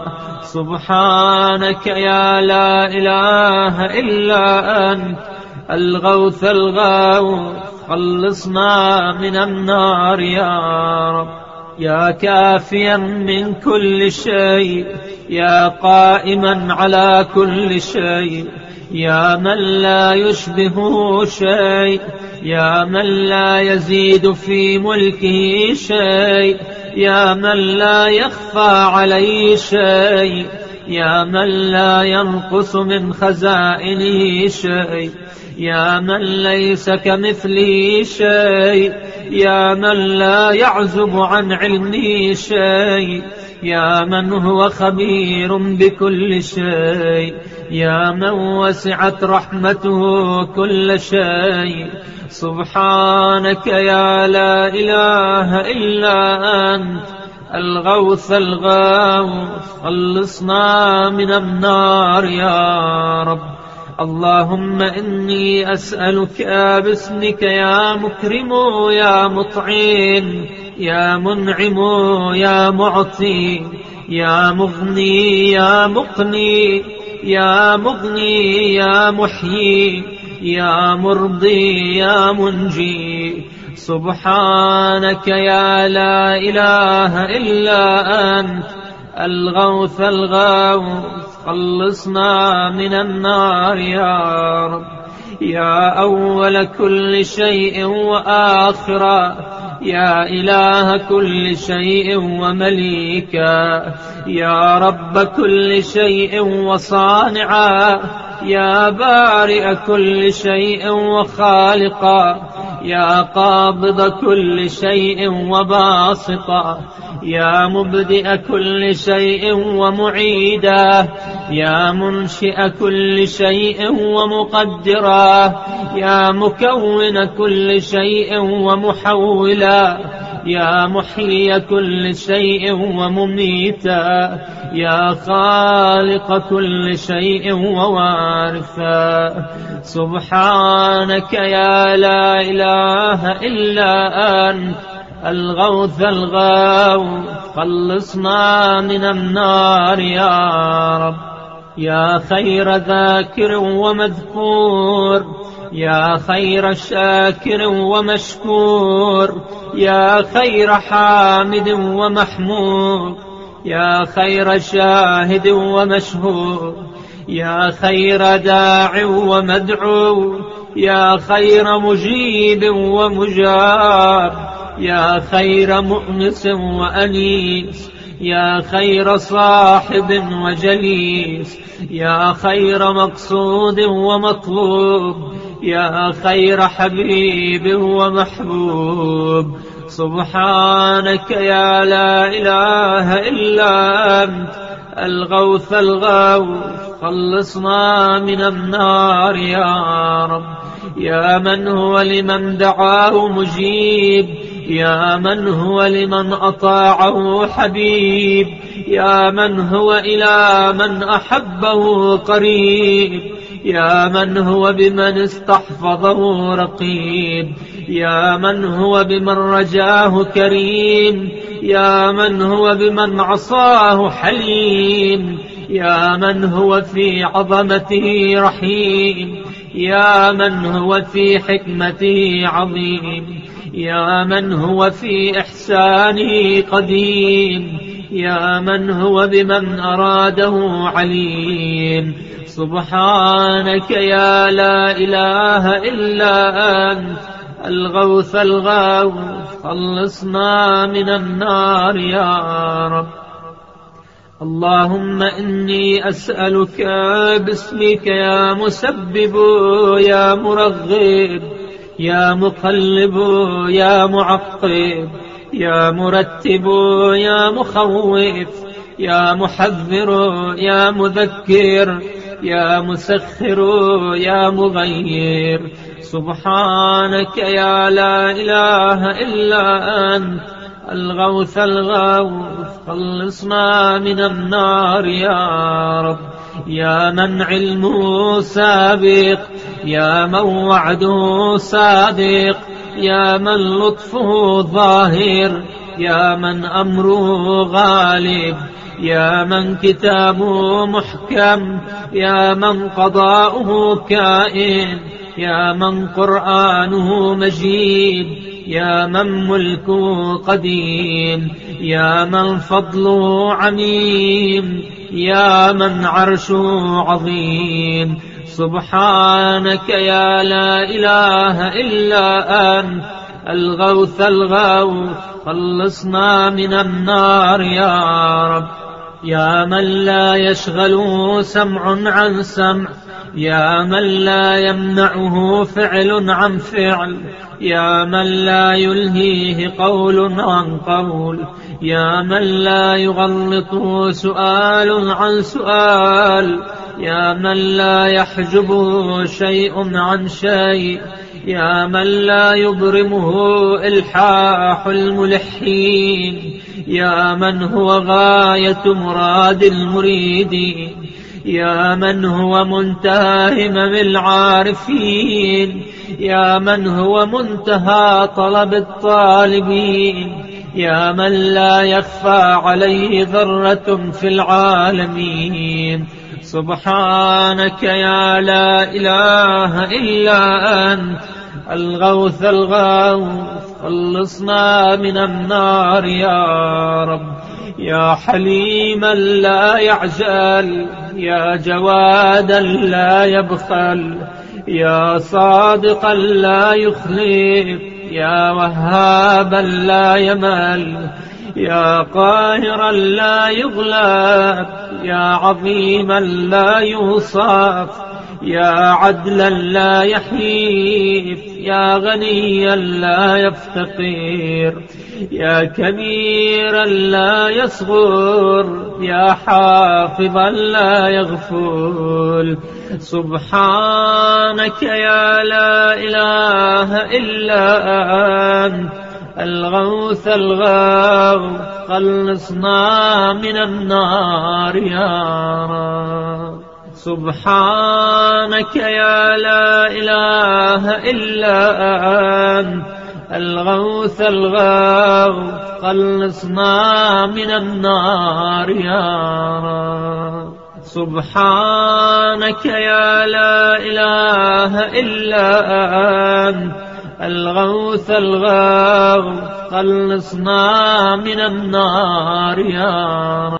سبحانك يا لا إله إلا أنت الغوث الغوث، خلصنا من النار يا رب. يا كافيا من كل شيء، يا قائما على كل شيء، يا من لا يشبهه شيء، يا من لا يزيد في ملكه شيء، يا من لا يخفى عليه شيء، يا من لا ينقص من خزائنه شيء، يا من ليس كمثله شيء، يا من لا يعزب عن علمه شيء، يا من هو خبير بكل شيء، يا من وسعت رحمته كل شيء. سبحانك يا لا إله إلا أنت الغوث الغوث، خلصنا من النار يا رب. اللهم إني أسألك باسمك يا مكرم يا مطعم يا منعم يا معطي يا مغني يا مقني يا مغني يا محيي يا مرضي يا منجي. سبحانك يا لا إله إلا أنت الغوث الغوث، خلصنا من النار يا رب. يا أول كل شيء وآخرا، يا إله كل شيء ومليكا، يا رب كل شيء وصانعا، يا بارئ كل شيء وخالقا، يا قابض كل شيء وباسطا، يا مبدئ كل شيء ومعيدا، يا منشئ كل شيء ومقدرا، يا مكون كل شيء ومحولا، يا محيي كل شيء ومميتا، يا خالق كل شيء ووارثا. سبحانك يا لا إله إلا أنت الغوث الغوث، خلصنا من النار يا رب. يا خير ذاكر ومذكور، يا خير شاكر ومشكور، يا خير حامد ومحمود، يا خير شاهد ومشهود، يا خير داع ومدعو، يا خير مجيب ومجاب، يا خير مؤنس وأنيس، يا خير صاحب وجليس، يا خير مقصود ومطلوب، يا خير حبيب ومحبوب. سبحانك يا لا إله إلا أنت الغوث الغوث، خلصنا من النار يا رب. يا من هو لمن دعاه مجيب، يا من هو لمن أطاعه حبيب، يا من هو إلى من أحبه قريب، يا من هو بمن استحفظه رقيب، يا من هو بمن رجاه كريم، يا من هو بمن عصاه حليم، يا من هو في عظمته رحيم، يا من هو في حكمته عظيم، يا من هو في إحسانه قديم، يا من هو بمن أراده عليم. سبحانك يا لا إله إلا أنت الغوث الغوث، خلصنا من النار يا رب. اللهم إني أسألك باسمك يا مسبب يا مرغب يا مقلب يا معقب يا مرتب يا مخوف يا محذر يا مذكر يا مسخر يا مغير. سبحانك يا لا إله إلا أنت الغوث الغوث، خلصنا من النار يا رب. يا من علمه سابق، يا من وعده صادق، يا من لطفه ظاهر، يا من أمره غالب، يا من كتابه محكم، يا من قضاؤه كائن، يا من قرآنه مجيد، يا من ملكه قديم، يا من فضله عميم، يا من عرشه عظيم. سبحانك يا لا إله إلا أنت الغوث الغوث، خلصنا من النار يا رب. يا من لا يشغله سمع عن سمع، يا من لا يمنعه فعل عن فعل، يا من لا يلهيه قول عن قول، يا من لا يغلطه سؤال عن سؤال، يا من لا يحجبه شيء عن شيء، يا من لا يضرمه إلحاح الملحين، يا من هو غاية مراد المريدين، يا من هو منتهى همم العارفين، يا من هو منتهى طلب الطالبين، يا من لا يخفى عليه ذرة في العالمين. سبحانك يا لا إله إلا أنت الغوث الغوث، خلصنا من النار يا رب. يا حليما لا يعجل، يا جوادا لا يبخل، يا صادقا لا يخلف، يا وهابا لا يمل، يا قاهرا لا يغلب، يا عظيما لا يوصف، يا عدلا لا يحيف، يا غنيا لا يفتقر، يا كبيرا لا يصغر، يا حافظا لا يغفل. سبحانك يا لا إله إلا أنت الغوث الغوث، خلصنا من النار يا رب. سبحانك يا لا إله إلا أنت الغوث الغوث، خلصنا من النار يا رب. سبحانك يا لا إله إلا أنت الغوث الغوث، خلصنا من النار يا رب.